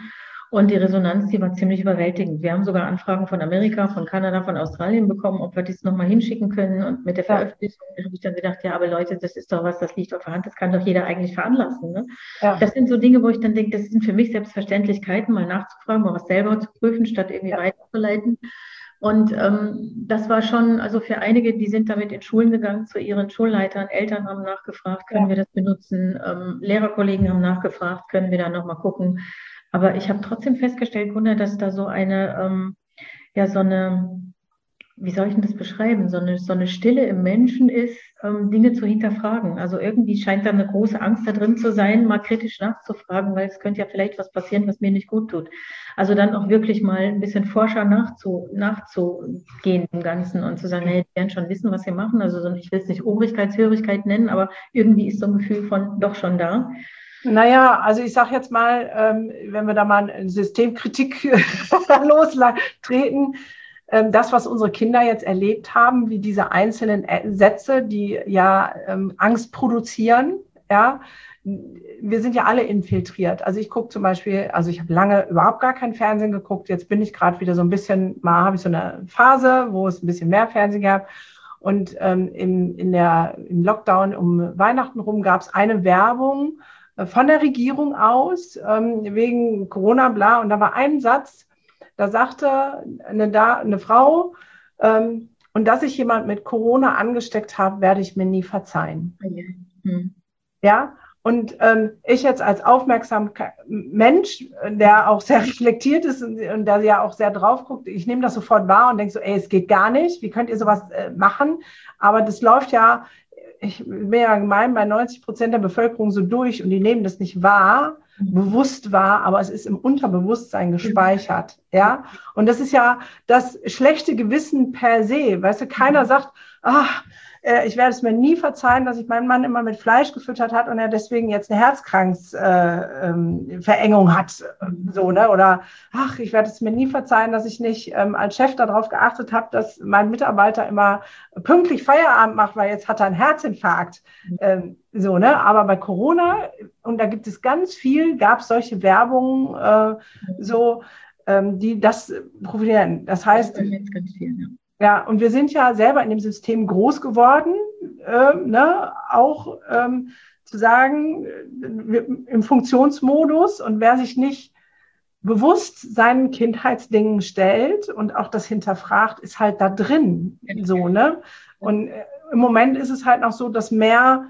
Und die Resonanz, die war ziemlich überwältigend. Wir haben sogar Anfragen von Amerika, von Kanada, von Australien bekommen, ob wir das nochmal hinschicken können. Und mit der Ja. Veröffentlichung habe ich dann gedacht, ja, aber Leute, das ist doch was, das liegt auf der Hand, das kann doch jeder eigentlich veranlassen. Ne? Ja. Das sind so Dinge, wo ich dann denke, das sind für mich Selbstverständlichkeiten, mal nachzufragen, mal was selber zu prüfen, statt irgendwie Ja. weiterzuleiten. Und ähm, das war schon, also für einige, die sind damit in Schulen gegangen, zu ihren Schulleitern, Eltern haben nachgefragt, können Ja. wir das benutzen, ähm, Lehrerkollegen haben nachgefragt, können wir da nochmal gucken. Aber ich habe trotzdem festgestellt, Gunnar, dass da so eine, ähm, ja, so eine, wie soll ich denn das beschreiben, so eine, so eine Stille im Menschen ist, ähm, Dinge zu hinterfragen. Also irgendwie scheint da eine große Angst da drin zu sein, mal kritisch nachzufragen, weil es könnte ja vielleicht was passieren, was mir nicht gut tut. Also dann auch wirklich mal ein bisschen forscher nachzu, nachzugehen im Ganzen und zu sagen, hey, die werden schon wissen, was sie machen. Also so, ich will es nicht Obrigkeitshörigkeit nennen, aber irgendwie ist so ein Gefühl von doch schon da. Naja, also ich sage jetzt mal, ähm, wenn wir da mal eine Systemkritik lostreten, ähm, das, was unsere Kinder jetzt erlebt haben, wie diese einzelnen Sätze, die ja ähm, Angst produzieren, ja, wir sind ja alle infiltriert. Also ich gucke zum Beispiel, also ich habe lange überhaupt gar kein Fernsehen geguckt, jetzt bin ich gerade wieder so ein bisschen, mal habe ich so eine Phase, wo es ein bisschen mehr Fernsehen gab. Und ähm, im, in der, im Lockdown um Weihnachten rum gab es eine Werbung von der Regierung aus, ähm, wegen Corona, bla. Und da war ein Satz, da sagte eine, da, eine Frau, ähm, und dass ich jemand mit Corona angesteckt habe, werde ich mir nie verzeihen. Mhm. Ja, und ähm, ich jetzt als aufmerksamer Mensch, der auch sehr reflektiert ist und, und der ja auch sehr drauf guckt, ich nehme das sofort wahr und denke so, ey, es geht gar nicht, wie könnt ihr sowas äh, machen? Aber das läuft ja, ich bin ja gemein, bei neunzig Prozent der Bevölkerung so durch und die nehmen das nicht wahr, mhm. bewusst wahr, aber es ist im Unterbewusstsein gespeichert, mhm. ja. Und das ist ja das schlechte Gewissen per se, weißt du, keiner mhm. sagt, ach, äh, ich werde es mir nie verzeihen, dass ich meinen Mann immer mit Fleisch gefüttert hat und er deswegen jetzt eine Herzkranzverengung äh, ähm, hat, so, ne, oder, ach, ich werde es mir nie verzeihen, dass ich nicht ähm, als Chef darauf geachtet habe, dass mein Mitarbeiter immer pünktlich Feierabend macht, weil jetzt hat er einen Herzinfarkt, ähm, so, ne, aber bei Corona, und da gibt es ganz viel, gab es solche Werbungen, äh, so, ähm, die das profitieren. Das heißt, das ist ganz viel, ja. Ja, und wir sind ja selber in dem System groß geworden, äh, ne, auch ähm, zu sagen, wir, im Funktionsmodus, und wer sich nicht bewusst seinen Kindheitsdingen stellt und auch das hinterfragt, ist halt da drin, so, ne? Und äh, im Moment ist es halt noch so, dass mehr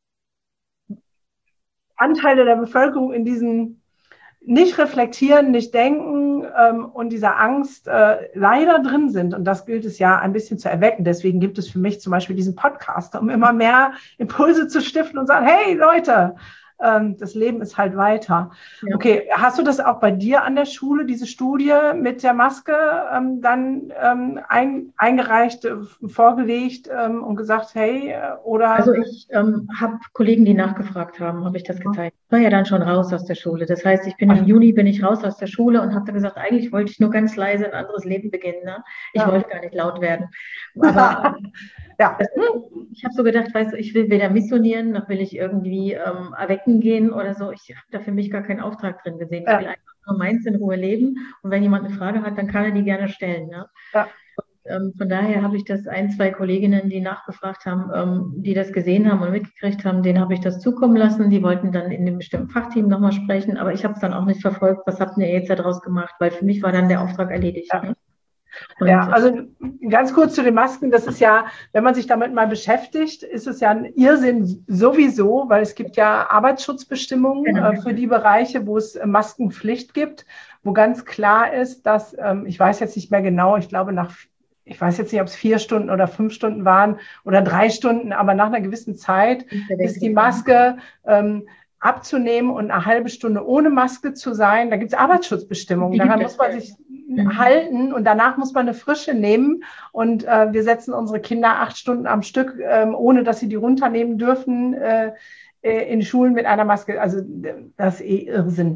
Anteile der Bevölkerung in diesen nicht reflektieren, nicht denken ähm, und dieser Angst äh, leider drin sind. Und das gilt es ja ein bisschen zu erwecken. Deswegen gibt es für mich zum Beispiel diesen Podcast, um immer mehr Impulse zu stiften und sagen, hey Leute, ähm, das Leben ist halt weiter. Ja. Okay, hast du das auch bei dir an der Schule, diese Studie mit der Maske, ähm, dann ähm, ein, eingereicht, äh, vorgelegt ähm, und gesagt, hey, äh, oder? Also ich ähm, habe Kollegen, die nachgefragt haben, habe ich das gezeigt. Ich war ja dann schon raus aus der Schule. Das heißt, ich bin im Juni bin ich raus aus der Schule und habe dann gesagt, eigentlich wollte ich nur ganz leise ein anderes Leben beginnen. Ne? Ich ja. wollte gar nicht laut werden. Aber ja. das, ich habe so gedacht, weißt du, ich will weder missionieren, noch will ich irgendwie ähm, erwecken gehen oder so. Ich habe da für mich gar keinen Auftrag drin gesehen. Ich ja. will einfach nur meins in Ruhe leben. Und wenn jemand eine Frage hat, dann kann er die gerne stellen. Ne? Ja. Ähm, von daher habe ich das ein, zwei Kolleginnen, die nachgefragt haben, ähm, die das gesehen haben und mitgekriegt haben, denen habe ich das zukommen lassen. Die wollten dann in dem bestimmten Fachteam nochmal sprechen, aber ich habe es dann auch nicht verfolgt. Was habt ihr jetzt daraus gemacht? Weil für mich war dann der Auftrag erledigt. Ja. Ne? Und, ja, also ganz kurz zu den Masken. Das ist ja, wenn man sich damit mal beschäftigt, ist es ja ein Irrsinn sowieso, weil es gibt ja Arbeitsschutzbestimmungen genau. äh, für die Bereiche, wo es äh, Maskenpflicht gibt, wo ganz klar ist, dass, ähm, ich weiß jetzt nicht mehr genau, ich glaube nach ich weiß jetzt nicht, ob es vier Stunden oder fünf Stunden waren oder drei Stunden, aber nach einer gewissen Zeit ist die Maske ähm, abzunehmen und eine halbe Stunde ohne Maske zu sein. Da gibt es Arbeitsschutzbestimmungen. Daran muss man sich mhm. halten und danach muss man eine frische nehmen. Und äh, wir setzen unsere Kinder acht Stunden am Stück, ähm, ohne dass sie die runternehmen dürfen, äh, in Schulen mit einer Maske. Also das ist eh Irrsinn.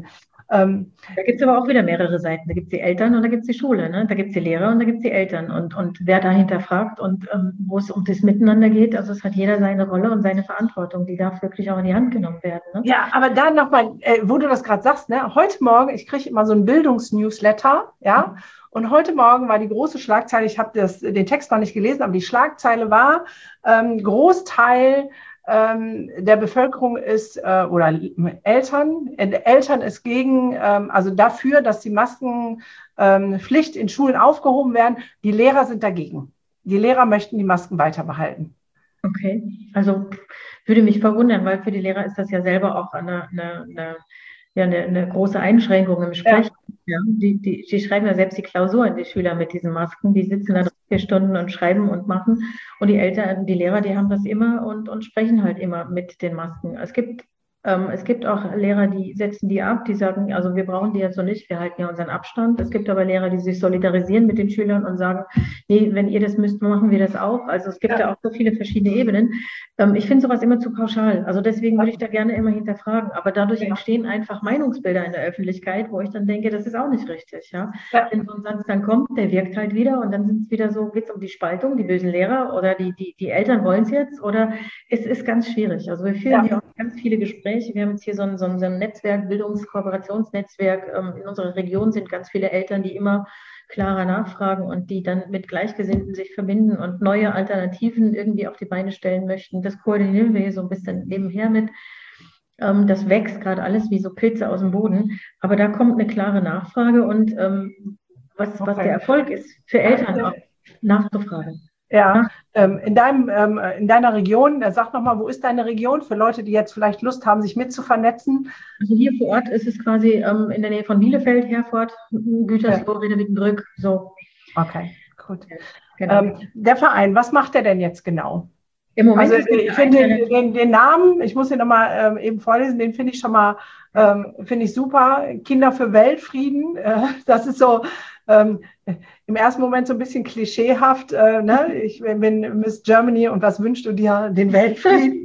Ähm, Da gibt es aber auch wieder mehrere Seiten. Da gibt es die Eltern und da gibt es die Schule, ne? Da gibt es die Lehrer und da gibt es die Eltern. Und, und wer dahinter fragt und ähm, wo es um das Miteinander geht, also es hat jeder seine Rolle und seine Verantwortung, die darf wirklich auch in die Hand genommen werden. Ne? Ja, aber dann nochmal, äh, wo du das gerade sagst, ne? Heute Morgen, ich kriege immer so ein Bildungsnewsletter, ja, und heute Morgen war die große Schlagzeile, ich habe den Text noch nicht gelesen, aber die Schlagzeile war, ähm, Großteil ähm, der Bevölkerung ist, äh, oder Eltern, äh, Eltern ist gegen, ähm, also dafür, dass die Maskenpflicht ähm, in Schulen aufgehoben werden, die Lehrer sind dagegen. Die Lehrer möchten die Masken weiter behalten. Okay, also würde mich verwundern, weil für die Lehrer ist das ja selber auch eine, eine, eine, ja, eine, eine große Einschränkung im Sprechen. Ja. Ja, die, die, die schreiben ja selbst die Klausuren, die Schüler mit diesen Masken, die sitzen da vier Stunden und schreiben und machen. Und die Eltern, die Lehrer, die haben das immer und, und sprechen halt immer mit den Masken. Es gibt Ähm, es gibt auch Lehrer, die setzen die ab, die sagen, also wir brauchen die jetzt so nicht, wir halten ja unseren Abstand. Es gibt aber Lehrer, die sich solidarisieren mit den Schülern und sagen, nee, wenn ihr das müsst, machen wir das auch. Also es gibt ja, ja auch so viele verschiedene Ebenen. Ähm, ich finde sowas immer zu pauschal. Also deswegen würde ich da gerne immer hinterfragen. Aber dadurch ja. entstehen einfach Meinungsbilder in der Öffentlichkeit, wo ich dann denke, das ist auch nicht richtig. Ja? Ja. Wenn so ein Satz dann kommt, der wirkt halt wieder und dann sind es wieder so, geht es um die Spaltung, die bösen Lehrer oder die, die, die Eltern wollen es jetzt oder es ist ganz schwierig. Also wir führen ja. hier auch ganz viele Gespräche. Wir haben jetzt hier so ein, so ein, so ein Netzwerk, Bildungskooperationsnetzwerk. In unserer Region sind ganz viele Eltern, die immer klarer nachfragen und die dann mit Gleichgesinnten sich verbinden und neue Alternativen irgendwie auf die Beine stellen möchten. Das koordinieren wir hier so ein bisschen nebenher mit. Das wächst gerade alles wie so Pilze aus dem Boden. Aber da kommt eine klare Nachfrage und was, was der Erfolg ist, für Eltern auch nachzufragen. Ja, ähm, in, deinem, ähm, in deiner Region, äh, sag nochmal, wo ist deine Region für Leute, die jetzt vielleicht Lust haben, sich mit zu vernetzen? Also hier vor Ort ist es quasi ähm, in der Nähe von Bielefeld, Herford, Gütersloh, ja. Reda-Wiedenbrück, so. Okay, gut. Ja, genau. ähm, der Verein, was macht der denn jetzt genau? Im Moment also ich finde den, den, den Namen, ich muss ihn nochmal ähm, eben vorlesen, den finde ich schon mal, ähm, finde ich super. Kinder für Weltfrieden, äh, das ist so ähm, im ersten Moment so ein bisschen klischeehaft. Äh, ne? Ich bin Miss Germany und was wünschst du dir? Den Weltfrieden?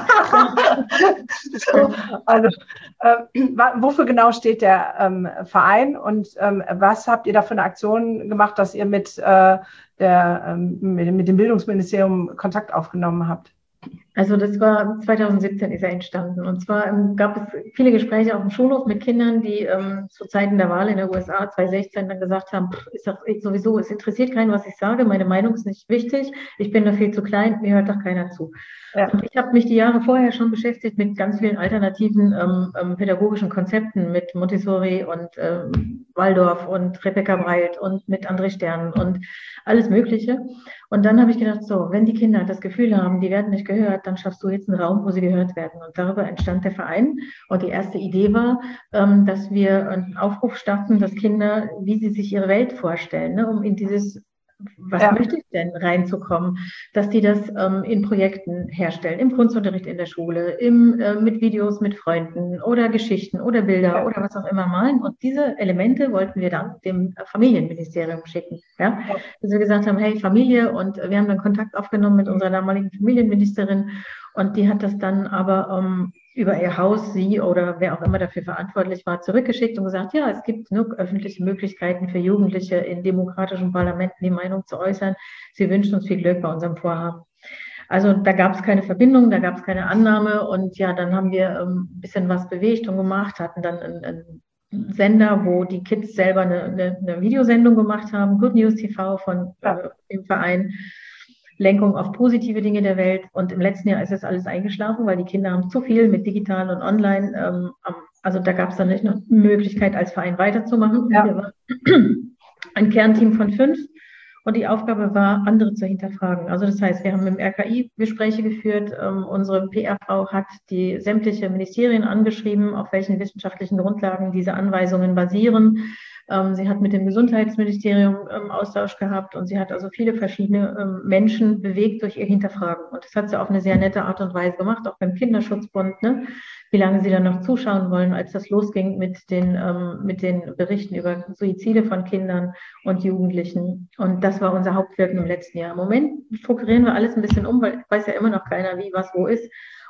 so, also äh, wofür genau steht der ähm, Verein und ähm, was habt ihr da für eine Aktion gemacht, dass ihr mit äh, Der, ähm, mit, mit dem Bildungsministerium Kontakt aufgenommen habt? Also das war zwanzig siebzehn ist er entstanden. Und zwar ähm, gab es viele Gespräche auf dem Schulhof mit Kindern, die ähm, zu Zeiten der Wahl in den U S A zwanzig sechzehn dann gesagt haben, pff, ist doch sowieso, es interessiert keinen, was ich sage, meine Meinung ist nicht wichtig, ich bin da viel zu klein, mir hört doch keiner zu. Ja. Und ich habe mich die Jahre vorher schon beschäftigt mit ganz vielen alternativen ähm, ähm, pädagogischen Konzepten, mit Montessori und ähm, Waldorf und Rebecca Breit und mit André Stern und alles Mögliche. Und dann habe ich gedacht, so, wenn die Kinder das Gefühl haben, die werden nicht gehört, dann schaffst du jetzt einen Raum, wo sie gehört werden. Und darüber entstand der Verein. Und die erste Idee war, ähm, dass wir einen Aufruf starten, dass Kinder, wie sie sich ihre Welt vorstellen, ne, um in dieses was ja. möchte ich denn reinzukommen, dass die das ähm, in Projekten herstellen, im Kunstunterricht in der Schule, im, äh, mit Videos mit Freunden oder Geschichten oder Bilder ja. oder was auch immer malen. Und diese Elemente wollten wir dann dem Familienministerium schicken. Ja? Ja. Dass wir gesagt haben, hey Familie, und wir haben dann Kontakt aufgenommen mit unserer damaligen Familienministerin und die hat das dann aber ähm, über ihr Haus, sie oder wer auch immer dafür verantwortlich war, zurückgeschickt und gesagt, ja, es gibt genug öffentliche Möglichkeiten für Jugendliche in demokratischen Parlamenten die Meinung zu äußern. Sie wünschen uns viel Glück bei unserem Vorhaben. Also da gab es keine Verbindung, da gab es keine Annahme und ja, dann haben wir ähm, ein bisschen was bewegt und gemacht, hatten dann einen, einen Sender, wo die Kids selber eine, eine, eine Videosendung gemacht haben, Good News T V von äh, dem Verein. Lenkung auf positive Dinge der Welt. Und im letzten Jahr ist es alles eingeschlafen, weil die Kinder haben zu viel mit digital und online. Ähm, also da gab es dann nicht noch Möglichkeit, als Verein weiterzumachen. Ja. Wir waren ein Kernteam von fünf und die Aufgabe war, andere zu hinterfragen. Also das heißt, wir haben im R K I Gespräche geführt. Ähm, unsere P R-Frau hat die sämtliche Ministerien angeschrieben, auf welchen wissenschaftlichen Grundlagen diese Anweisungen basieren. Sie hat mit dem Gesundheitsministerium ähm, Austausch gehabt und sie hat also viele verschiedene ähm, Menschen bewegt durch ihr Hinterfragen. Und das hat sie auf eine sehr nette Art und Weise gemacht, auch beim Kinderschutzbund, ne? Wie lange sie dann noch zuschauen wollen, als das losging mit den, ähm, mit den Berichten über Suizide von Kindern und Jugendlichen. Und das war unser Hauptwirken im letzten Jahr. Im Moment strukturieren wir alles ein bisschen um, weil weiß ja immer noch keiner, wie was wo ist.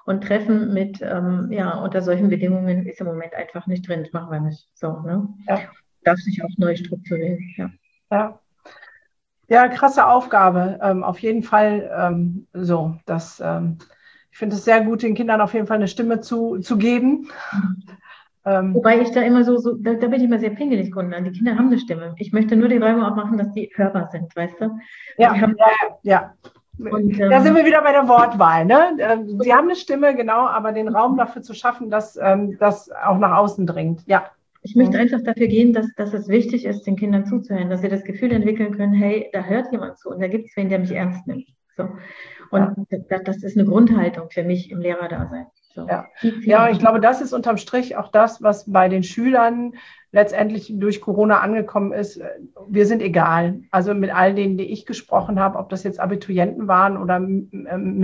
Und Treffen mit, ähm, ja, unter solchen Bedingungen ist im Moment einfach nicht drin. Das machen wir nicht. So, ne? Ja. Darf sich auch neu strukturieren. Ja, ja. Ja, krasse Aufgabe. Ähm, auf jeden Fall ähm, so. Das, ähm, ich finde es sehr gut, den Kindern auf jeden Fall eine Stimme zu, zu geben. Ähm, Wobei ich da immer so, so da, da bin ich immer sehr pingelig, Gunnar. Die Kinder haben eine Stimme. Ich möchte nur die Räume auch machen, dass die hörbar sind, weißt du? ja, Die haben, ja, ja. und, Da sind ähm, wir wieder bei der Wortwahl. Ne? Ähm, Sie haben eine Stimme, genau, aber den Raum dafür zu schaffen, dass ähm, das auch nach außen dringt. Ja. ich möchte einfach dafür gehen, dass, dass es wichtig ist, den Kindern zuzuhören, dass sie das Gefühl entwickeln können, hey, da hört jemand zu und da gibt es wen, der mich ernst nimmt. So. Und Ja. das, das ist eine Grundhaltung für mich im Lehrerdasein. So. Ja. Viel, viel Ja, und ich glaube, das ist unterm Strich auch das, was bei den Schülern letztendlich durch Corona angekommen ist. Wir sind egal. Also mit all denen, die ich gesprochen habe, ob das jetzt Abiturienten waren oder ähm,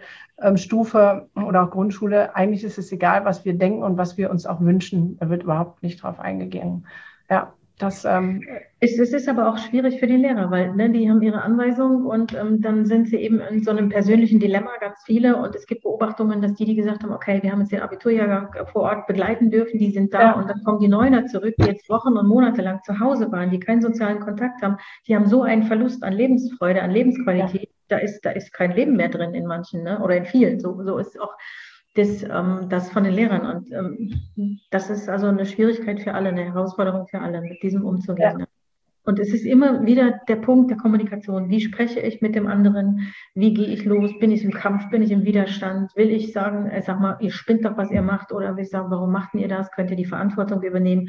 Mittelstufe oder auch Grundschule, eigentlich ist es egal, was wir denken und was wir uns auch wünschen. Da wird überhaupt nicht drauf eingegangen. Ja, das ähm, Es, es ist aber auch schwierig für die Lehrer, weil ne, die haben ihre Anweisung und ähm, dann sind sie eben in so einem persönlichen Dilemma, ganz viele. Und es gibt Beobachtungen, dass die, die gesagt haben, okay, wir haben jetzt den Abiturjahrgang vor Ort begleiten dürfen, die sind da ja. und dann kommen die Neuner zurück, die jetzt Wochen und Monate lang zu Hause waren, die keinen sozialen Kontakt haben. Die haben so einen Verlust an Lebensfreude, an Lebensqualität. Ja. Da ist, da ist kein Leben mehr drin in manchen, ne? Oder in vielen. So, so ist auch das, ähm, das von den Lehrern. Und ähm, das ist also eine Schwierigkeit für alle, eine Herausforderung für alle, mit diesem umzugehen. Ja. Und es ist immer wieder der Punkt der Kommunikation. Wie spreche ich mit dem anderen? Wie gehe ich los? Bin ich im Kampf? Bin ich im Widerstand? Will ich sagen, ich sag mal, ihr spinnt doch, was ihr macht? Oder will ich sagen, warum macht ihr das? Könnt ihr die Verantwortung übernehmen?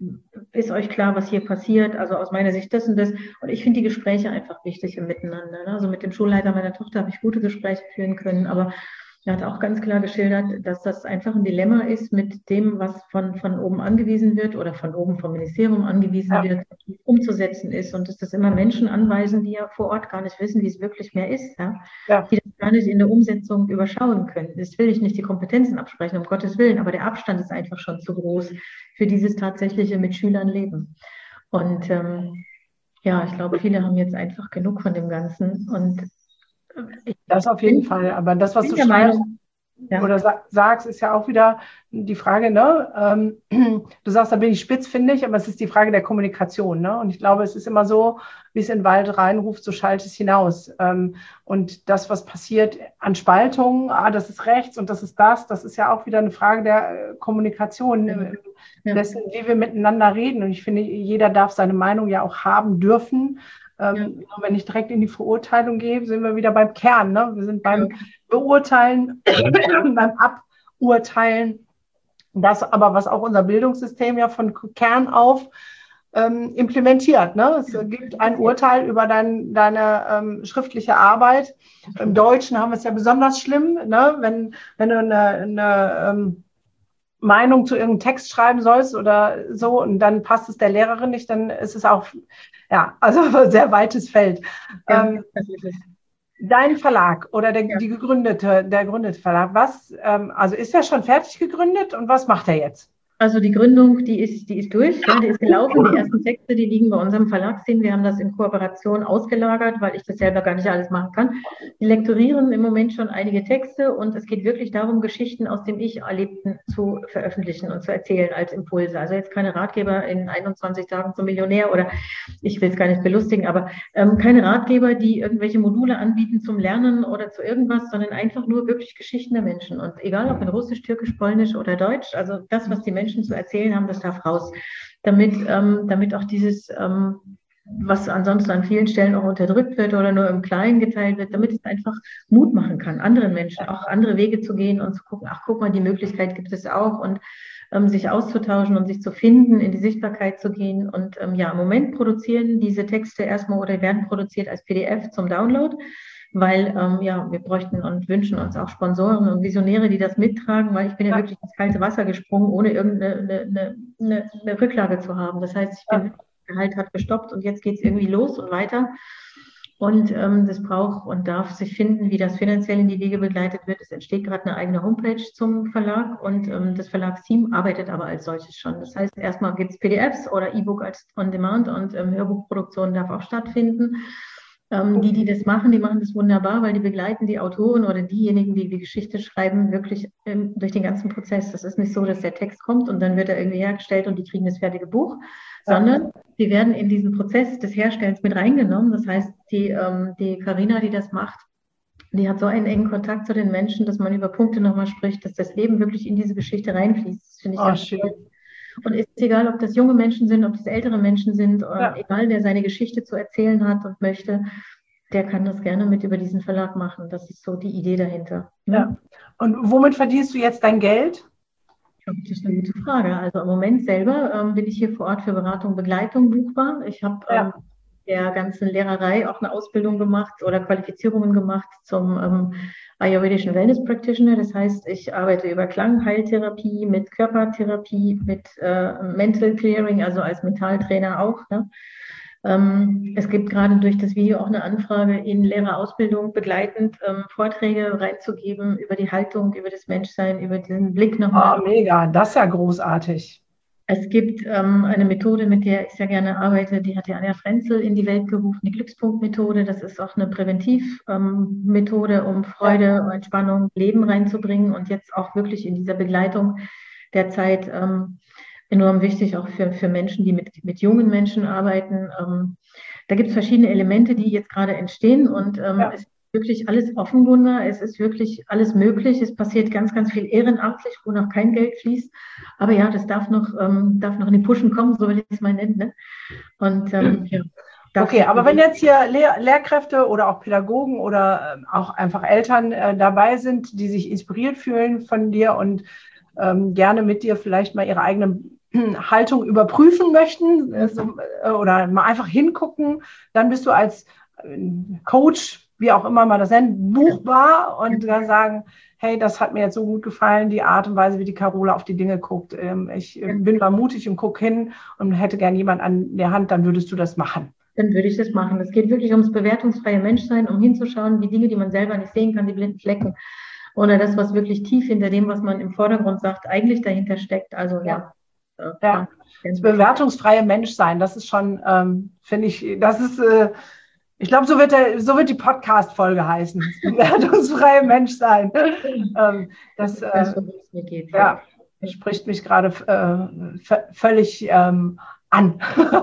Ist euch klar, was hier passiert? Also aus meiner Sicht das und das. Und ich finde die Gespräche einfach wichtig im Miteinander. Ne? Also mit dem Schulleiter meiner Tochter habe ich gute Gespräche führen können, aber er hat auch ganz klar geschildert, dass das einfach ein Dilemma ist mit dem, was von, von oben angewiesen wird oder von oben vom Ministerium angewiesen Ja. wird, umzusetzen ist und dass das immer Menschen anweisen, die ja vor Ort gar nicht wissen, wie es wirklich mehr ist, ja? Ja. Die das gar nicht in der Umsetzung überschauen können. Das will ich nicht die Kompetenzen absprechen, um Gottes Willen, aber der Abstand ist einfach schon zu groß für dieses tatsächliche mit Schülern leben. Und ähm, ja, ich glaube, viele haben jetzt einfach genug von dem Ganzen und das auf jeden Fall. Aber das, was du schreibst ja. oder sa sagst, ist ja auch wieder die Frage, ne? Ähm, du sagst, da bin ich spitzfindig, aber es ist die Frage der Kommunikation. Ne? Und ich glaube, es ist immer so, wie es in den Wald reinruft, so schallt es hinaus. Ähm, und das, was passiert an Spaltungen, ah, das ist rechts und das ist das, das ist ja auch wieder eine Frage der Kommunikation, ja. Ja. Dessen, wie wir miteinander reden. Und ich finde, jeder darf seine Meinung ja auch haben dürfen. Ähm, ja. Wenn ich direkt in die Verurteilung gehe, sind wir wieder beim Kern. Ne? Wir sind beim ja. Beurteilen, beim Aburteilen. Das aber, was auch unser Bildungssystem ja von Kern auf ähm, implementiert. Ne? Es gibt ein Urteil über dein, deine ähm, schriftliche Arbeit. Im Deutschen haben wir es ja besonders schlimm, ne? wenn, wenn du eine, eine ähm, Meinung zu irgendeinem Text schreiben sollst oder so und dann passt es der Lehrerin nicht, dann ist es auch, ja, also ein sehr weites Feld. Ja, ähm, dein Verlag oder der, ja. die gegründete, der gegründete Verlag, was, ähm, also ist er schon fertig gegründet und was macht er jetzt? Also die Gründung, die ist, die ist durch, ja, die ist gelaufen. Die ersten Texte, die liegen bei unserem Verlagsteam. Wir haben das in Kooperation ausgelagert, weil ich das selber gar nicht alles machen kann. Die lektorieren im Moment schon einige Texte und es geht wirklich darum, Geschichten aus dem Ich-Erlebten zu veröffentlichen und zu erzählen als Impulse. Also jetzt keine Ratgeber in einundzwanzig Tagen zum Millionär oder ich will es gar nicht belustigen, aber ähm, keine Ratgeber, die irgendwelche Module anbieten zum Lernen oder zu irgendwas, sondern einfach nur wirklich Geschichten der Menschen. Und egal ob in Russisch, Türkisch, Polnisch oder Deutsch, also das, was die Menschen zu erzählen haben, das darf raus, damit, ähm, damit auch dieses, ähm, was ansonsten an vielen Stellen auch unterdrückt wird oder nur im Kleinen geteilt wird, damit es einfach Mut machen kann, anderen Menschen auch andere Wege zu gehen und zu gucken, ach guck mal, die Möglichkeit gibt es auch und ähm, sich auszutauschen und sich zu finden, in die Sichtbarkeit zu gehen. Und ähm, ja, im Moment produzieren diese Texte erstmal oder werden produziert als P D F zum Download. Weil ähm, ja, wir bräuchten und wünschen uns auch Sponsoren und Visionäre, die das mittragen, weil ich bin ja, ja wirklich ins kalte Wasser gesprungen, ohne irgendeine eine, eine, eine Rücklage zu haben. Das heißt, ich bin, ja. Gehalt hat gestoppt und jetzt geht es irgendwie los und weiter. Und ähm, das braucht und darf sich finden, wie das finanziell in die Wege begleitet wird. Es entsteht gerade eine eigene Homepage zum Verlag und ähm, das Verlagsteam arbeitet aber als solches schon. Das heißt, erstmal gibt es P D Fs oder E-Book als On-Demand und ähm, Hörbuchproduktion darf auch stattfinden. Ähm, die, die das machen, die machen das wunderbar, weil die begleiten die Autoren oder diejenigen, die die Geschichte schreiben, wirklich ähm, durch den ganzen Prozess. Das ist nicht so, dass der Text kommt und dann wird er irgendwie hergestellt und die kriegen das fertige Buch, sondern die werden in diesen Prozess des Herstellens mit reingenommen. Das heißt, die ähm, die Carina, die das macht, die hat so einen engen Kontakt zu den Menschen, dass man über Punkte nochmal spricht, dass das Leben wirklich in diese Geschichte reinfließt. Das finde ich Oh, ganz schön. toll. Und ist egal, ob das junge Menschen sind, ob das ältere Menschen sind, Ja. egal, der seine Geschichte zu erzählen hat und möchte, der kann das gerne mit über diesen Verlag machen. Das ist so die Idee dahinter. Ne? Ja. Und womit verdienst du jetzt dein Geld? Das ist eine gute Frage. Also im Moment selber ähm, bin ich hier vor Ort für Beratung, Begleitung buchbar. Ich habe Ja. ähm, der ganzen Lehrerei auch eine Ausbildung gemacht oder Qualifizierungen gemacht zum ähm, ayurvedischen Wellness Practitioner. Das heißt, ich arbeite über Klangheiltherapie, mit Körpertherapie, mit äh, Mental Clearing, also als Mentaltrainer auch. Ne? Ähm, es gibt gerade durch das Video auch eine Anfrage, in Lehrerausbildung begleitend ähm, Vorträge reinzugeben über die Haltung, über das Menschsein, über diesen Blick nochmal. Oh, mega, das ist ja großartig. Es gibt ähm, eine Methode, mit der ich sehr gerne arbeite, die hat ja Anja Frenzel in die Welt gerufen, die Glückspunktmethode. Das ist auch eine Präventivmethode, ähm, um Freude, Entspannung, Leben reinzubringen und jetzt auch wirklich in dieser Begleitung der Zeit ähm, enorm wichtig, auch für, für Menschen, die mit, mit jungen Menschen arbeiten. Ähm, da gibt es verschiedene Elemente, die jetzt gerade entstehen und ähm, Ja. es ist wirklich alles offen, Gunda. Es ist wirklich alles möglich. Es passiert ganz, ganz viel ehrenamtlich, wo noch kein Geld fließt. Aber ja, das darf noch, ähm, darf noch in die Pushen kommen, so will ich es mal nennen. Ne? Und ähm, ja. Okay, aber wenn jetzt hier Lehr Lehrkräfte oder auch Pädagogen oder ähm, auch einfach Eltern äh, dabei sind, die sich inspiriert fühlen von dir und ähm, gerne mit dir vielleicht mal ihre eigene Haltung überprüfen möchten äh, so, äh, oder mal einfach hingucken, dann bist du als äh, Coach, wie auch immer man das nennt, buchbar und dann sagen, hey, das hat mir jetzt so gut gefallen, die Art und Weise, wie die Carola auf die Dinge guckt. Ähm, ich äh, bin mal mutig und gucke hin und hätte gern jemand an der Hand, dann würdest du das machen. Dann würde ich das machen. Es geht wirklich ums bewertungsfreie Menschsein, um hinzuschauen, wie Dinge, die man selber nicht sehen kann, die blinden Flecken oder das, was wirklich tief hinter dem, was man im Vordergrund sagt, eigentlich dahinter steckt. Also ja. Ja, ja. Das bewertungsfreie Menschsein, das ist schon, ähm, finde ich, das ist, äh, ich glaube, so wird der, so wird die Podcast-Folge heißen. Das bewertungsfreie Menschsein. ähm, das äh, geht, ja, spricht mich gerade äh, völlig ähm, an.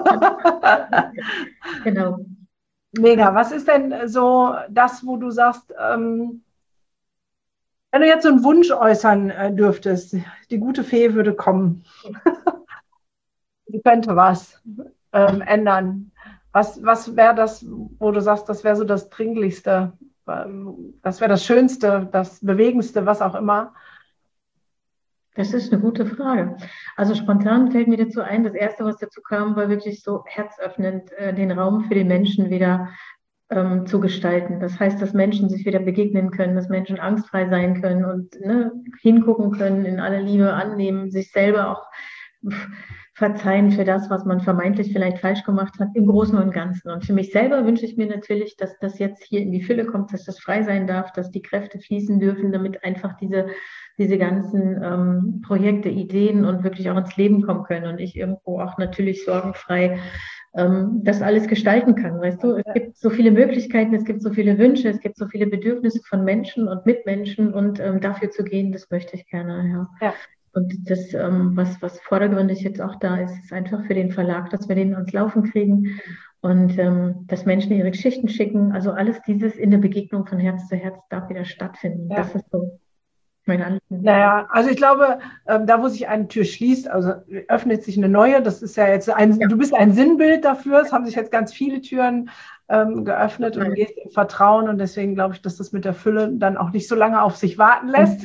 Genau. Mega. Was ist denn so das, wo du sagst, ähm, wenn du jetzt so einen Wunsch äußern äh, dürftest, die gute Fee würde kommen. Sie könnte was ähm, ändern. Was, was wäre das, wo du sagst, das wäre so das Dringlichste, ähm, das wäre das Schönste, das Bewegendste, was auch immer? Das ist eine gute Frage. Also spontan fällt mir dazu ein, das Erste, was dazu kam, war wirklich so herzöffnend, äh, den Raum für die Menschen wieder ähm, zu gestalten. Das heißt, dass Menschen sich wieder begegnen können, dass Menschen angstfrei sein können und ne, hingucken können, in aller Liebe annehmen, sich selber auch verzeihen für das, was man vermeintlich vielleicht falsch gemacht hat, im Großen und Ganzen. Und für mich selber wünsche ich mir natürlich, dass das jetzt hier in die Fülle kommt, dass das frei sein darf, dass die Kräfte fließen dürfen, damit einfach diese, diese ganzen ähm, Projekte, Ideen und wirklich auch ins Leben kommen können und ich irgendwo auch natürlich sorgenfrei ähm, das alles gestalten kann. Weißt du, es gibt so viele Möglichkeiten, es gibt so viele Wünsche, es gibt so viele Bedürfnisse von Menschen und Mitmenschen und ähm, dafür zu gehen, das möchte ich gerne, ja. Ja. Und das, ähm, was, was vordergründig jetzt auch da ist, ist einfach für den Verlag, dass wir den ans Laufen kriegen und ähm, dass Menschen ihre Geschichten schicken. Also alles dieses in der Begegnung von Herz zu Herz darf wieder stattfinden. Ja. Das ist so mein Anliegen. Naja, also ich glaube, ähm, da wo sich eine Tür schließt, also öffnet sich eine neue. Das ist ja jetzt ein, ja. Du bist ein Sinnbild dafür. Es haben sich jetzt ganz viele Türen ähm, geöffnet und du gehst im Vertrauen und deswegen glaube ich, dass das mit der Fülle dann auch nicht so lange auf sich warten lässt.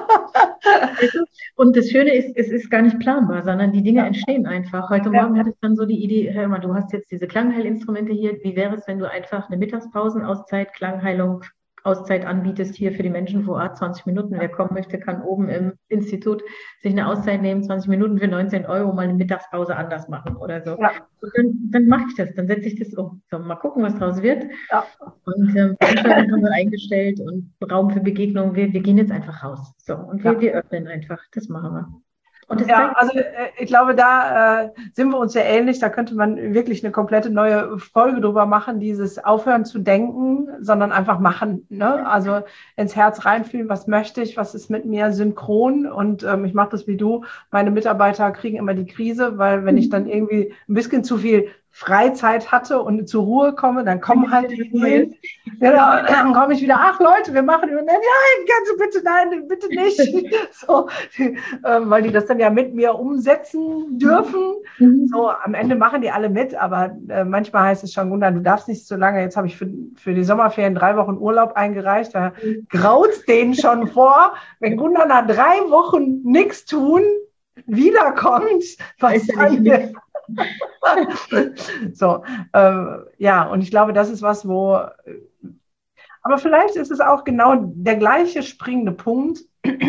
Und das Schöne ist, es ist gar nicht planbar, sondern die Dinge ja. entstehen einfach. Heute Morgen ja. hatte ich dann so die Idee, hör mal, du hast jetzt diese Klangheilinstrumente hier, wie wäre es, wenn du einfach eine Mittagspausenauszeit, Klangheilung, Auszeit anbietest hier für die Menschen vor Ort, zwanzig Minuten. Wer kommen möchte, kann oben im Institut sich eine Auszeit nehmen, zwanzig Minuten für neunzehn Euro mal eine Mittagspause anders machen oder so. Ja. Und dann, dann mache ich das, dann setze ich das um. So, mal gucken, was draus wird. Ja. Und ähm, Veranstaltungen haben wir eingestellt und Raum für Begegnungen. Wir, wir gehen jetzt einfach raus. So, und wir, ja. wir öffnen einfach. Das machen wir. Und das Ja, zeigt, also äh, ich glaube, da äh, sind wir uns sehr ähnlich. Da könnte man wirklich eine komplette neue Folge drüber machen, dieses Aufhören zu denken, sondern einfach machen. Ne? Also ins Herz reinfühlen, was möchte ich, was ist mit mir synchron. Und ähm, ich mache das wie du. Meine Mitarbeiter kriegen immer die Krise, weil wenn ich dann irgendwie ein bisschen zu viel Freizeit hatte und zur Ruhe komme, dann kommen halt die Ideen. Genau, dann komme ich wieder, ach Leute, wir machen über, nein, kannst du bitte, nein, bitte nicht. So, die, äh, weil die das dann ja mit mir umsetzen dürfen. Mhm. So, am Ende machen die alle mit, aber äh, manchmal heißt es schon, Gunnar, du darfst nicht so lange, jetzt habe ich für, für die Sommerferien drei Wochen Urlaub eingereicht, da graut es denen schon vor, wenn Gunnar nach drei Wochen nichts tun, wiederkommt, was dann wir so, äh, ja, und ich glaube, das ist was, wo, aber vielleicht ist es auch genau der gleiche springende Punkt.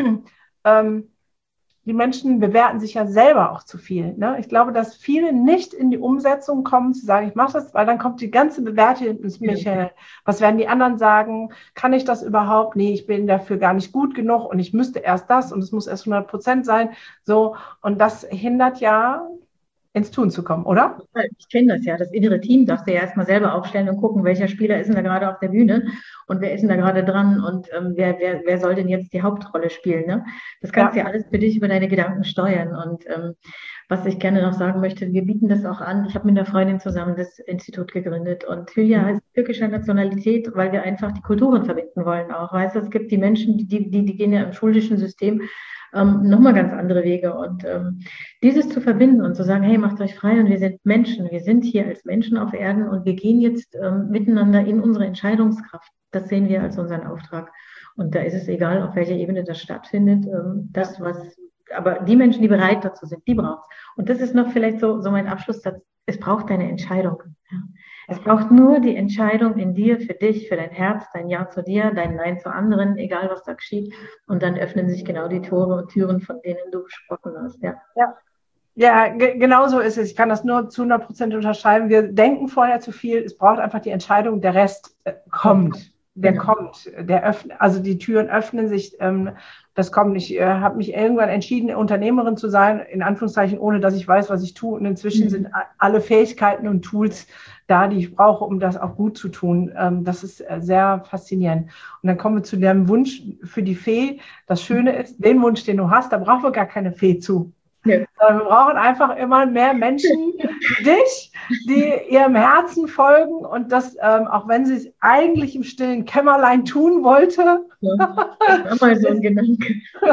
ähm, die Menschen bewerten sich ja selber auch zu viel. Ne? Ich glaube, dass viele nicht in die Umsetzung kommen, zu sagen, ich mache das, weil dann kommt die ganze Bewertung ins Michael. Was werden die anderen sagen? Kann ich das überhaupt? Nee, ich bin dafür gar nicht gut genug und ich müsste erst das und es muss erst hundert Prozent sein. So, und das hindert ja, ins Tun zu kommen, oder? Ich kenne das ja, das innere Team darfst du ja erstmal selber aufstellen und gucken, welcher Spieler ist denn da gerade auf der Bühne und wer ist denn da gerade dran und ähm, wer, wer, wer soll denn jetzt die Hauptrolle spielen. Ne? Das kannst du ja. ja alles für dich über deine Gedanken steuern. Und ähm, was ich gerne noch sagen möchte, wir bieten das auch an. Ich habe mit einer Freundin zusammen das Institut gegründet und Hülya ist türkischer Nationalität, weil wir einfach die Kulturen verbinden wollen auch. Weißt du, es gibt die Menschen, die, die, die gehen ja im schulischen System Ähm, nochmal ganz andere Wege. Und ähm, dieses zu verbinden und zu sagen, hey, macht euch frei und wir sind Menschen, wir sind hier als Menschen auf Erden und wir gehen jetzt ähm, miteinander in unsere Entscheidungskraft. Das sehen wir als unseren Auftrag. Und da ist es egal, auf welcher Ebene das stattfindet. Ähm, das, was, aber die Menschen, die bereit dazu sind, die braucht es. Und das ist noch vielleicht so, so mein Abschlusssatz. Es braucht deine Entscheidung. Ja. Es braucht nur die Entscheidung in dir, für dich, für dein Herz, dein Ja zu dir, dein Nein zu anderen, egal was da geschieht. Und dann öffnen sich genau die Tore und Türen, von denen du gesprochen hast. Ja, ja. Ja, ge- genau so ist es. Ich kann das nur zu hundert Prozent unterschreiben. Wir denken vorher zu viel. Es braucht einfach die Entscheidung. Der Rest äh, kommt. Der genau. kommt. Der öffnet, also die Türen öffnen sich. Ähm, das kommt. Ich äh, habe mich irgendwann entschieden, Unternehmerin zu sein, in Anführungszeichen, ohne dass ich weiß, was ich tue. Und inzwischen mhm. sind a- alle Fähigkeiten und Tools da, die ich brauche, um das auch gut zu tun. Ähm, das ist äh, sehr faszinierend. Und dann kommen wir zu dem Wunsch für die Fee. Das Schöne ist, den Wunsch, den du hast, da brauchen wir gar keine Fee zu. Ja. Wir brauchen einfach immer mehr Menschen wie dich, die ihrem Herzen folgen und das, ähm, auch wenn sie es eigentlich im stillen Kämmerlein tun wollte, ja, das war mal so ein Gedanke.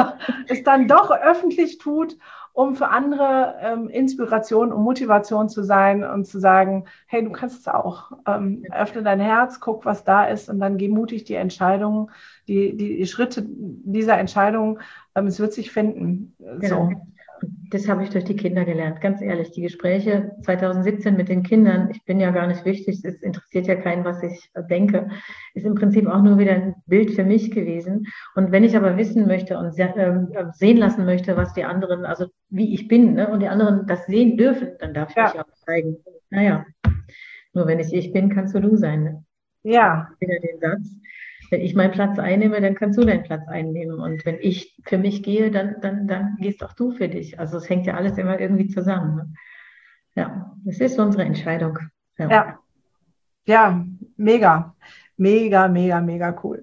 es dann doch öffentlich tut, um für andere ähm, Inspiration und Motivation zu sein und zu sagen, hey, du kannst es auch. Ähm, öffne dein Herz, guck, was da ist und dann geh mutig die Entscheidungen, die, die Schritte dieser Entscheidung, ähm, es wird sich finden. Genau. So. Das habe ich durch die Kinder gelernt, ganz ehrlich. Die Gespräche zwanzig siebzehn mit den Kindern, ich bin ja gar nicht wichtig, es interessiert ja keinen, was ich denke, ist im Prinzip auch nur wieder ein Bild für mich gewesen. Und wenn ich aber wissen möchte und sehen lassen möchte, was die anderen, also wie ich bin, ne, und die anderen das sehen dürfen, dann darf ich ja. mich auch zeigen. Naja, nur wenn ich ich bin, kannst du du sein. Ne? Ja. Wieder den Satz. Wenn ich meinen Platz einnehme, dann kannst du deinen Platz einnehmen. Und wenn ich für mich gehe, dann, dann, dann gehst auch du für dich. Also es hängt ja alles immer irgendwie zusammen. Ne? Ja, das ist unsere Entscheidung. Ja, ja, ja, mega, mega, mega, mega cool.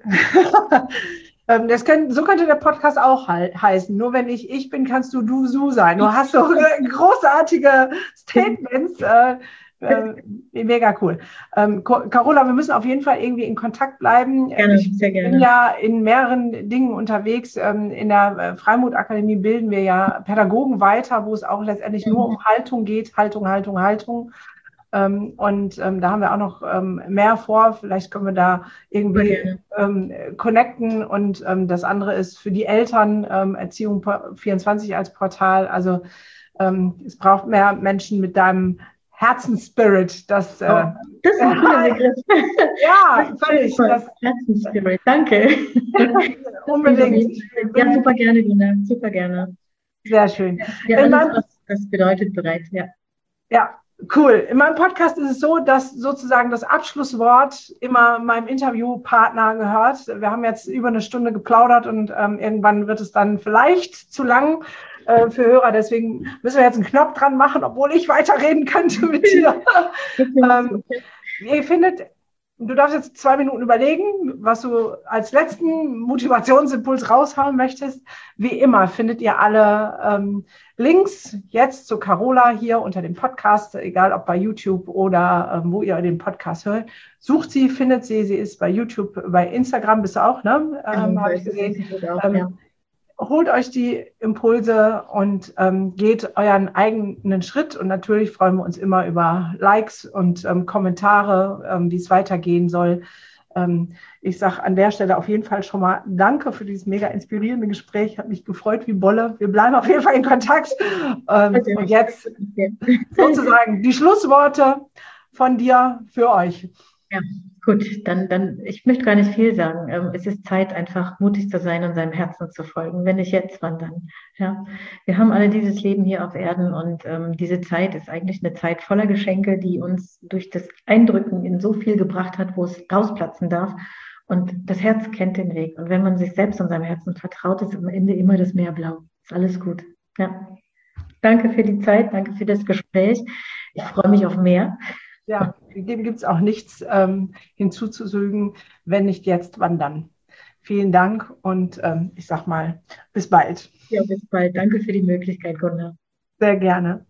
Das können, so könnte der Podcast auch he- heißen. Nur wenn ich ich bin, kannst du du so sein. Du hast so großartige Statements. Äh, Äh, mega cool. Ähm, Carola, wir müssen auf jeden Fall irgendwie in Kontakt bleiben. Gerne, ich sehr gerne. bin ja in mehreren Dingen unterwegs. Ähm, in der Freimut-Akademie bilden wir ja Pädagogen weiter, wo es auch letztendlich nur um Haltung geht. Haltung, Haltung, Haltung. Ähm, und ähm, da haben wir auch noch ähm, mehr vor. Vielleicht können wir da irgendwie ähm, connecten. Und ähm, das andere ist für die Eltern ähm, Erziehung vierundzwanzig als Portal. Also ähm, es braucht mehr Menschen mit deinem Herzensspirit, das, oh, äh, das ist ein cooler Begriff. Ja, völlig. Das, Herzensspirit, danke. Unbedingt. Ja, super gerne, Gina, super gerne. Sehr schön. Ja, alles, meinem, was das bedeutet, bereit, ja. Ja, cool. In meinem Podcast ist es so, dass sozusagen das Abschlusswort immer meinem Interviewpartner gehört. Wir haben jetzt über eine Stunde geplaudert und ähm, irgendwann wird es dann vielleicht zu lang. äh, für Hörer. Deswegen müssen wir jetzt einen Knopf dran machen, obwohl ich weiterreden könnte mit dir. ähm, ihr findet, du darfst jetzt zwei Minuten überlegen, was du als letzten Motivationsimpuls raushauen möchtest. Wie immer findet ihr alle ähm, Links jetzt zu Carola hier unter dem Podcast, egal ob bei YouTube oder ähm, wo ihr den Podcast hört. Sucht sie, findet sie. Sie ist bei YouTube, bei Instagram bist du auch, ne? Ähm, habe ich gesehen. Auch, ähm, ja. Holt euch die Impulse und ähm, geht euren eigenen Schritt. Und natürlich freuen wir uns immer über Likes und ähm, Kommentare, ähm, wie es weitergehen soll. Ähm, ich sage an der Stelle auf jeden Fall schon mal danke für dieses mega inspirierende Gespräch. Hat mich gefreut wie Bolle. Wir bleiben auf jeden Fall in Kontakt. Ähm, okay. Und jetzt sozusagen die Schlussworte von dir für euch. Ja, gut, dann, dann, ich möchte gar nicht viel sagen. Ähm, es ist Zeit, einfach mutig zu sein und seinem Herzen zu folgen. Wenn nicht jetzt, wann dann? Ja, wir haben alle dieses Leben hier auf Erden und ähm, diese Zeit ist eigentlich eine Zeit voller Geschenke, die uns durch das Eindrücken in so viel gebracht hat, wo es rausplatzen darf. Und das Herz kennt den Weg. Und wenn man sich selbst und seinem Herzen vertraut, ist am Ende immer das Meer blau. Ist alles gut. Ja. Danke für die Zeit, danke für das Gespräch. Ich freue mich auf mehr. Ja, dem gibt es auch nichts ähm, hinzuzufügen. Wenn nicht jetzt, wann dann? Vielen Dank und ähm, ich sag mal, bis bald. Ja, bis bald. Danke für die Möglichkeit, Gunda. Sehr gerne.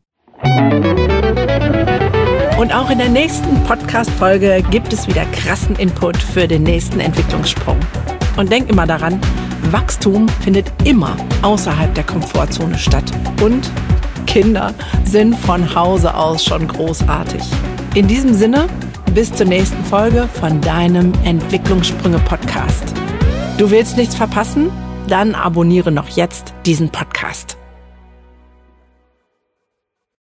Und auch in der nächsten Podcast-Folge gibt es wieder krassen Input für den nächsten Entwicklungssprung. Und denk immer daran, Wachstum findet immer außerhalb der Komfortzone statt. Und Kinder sind von Hause aus schon großartig. In diesem Sinne, bis zur nächsten Folge von deinem Entwicklungssprünge-Podcast. Du willst nichts verpassen? Dann abonniere noch jetzt diesen Podcast.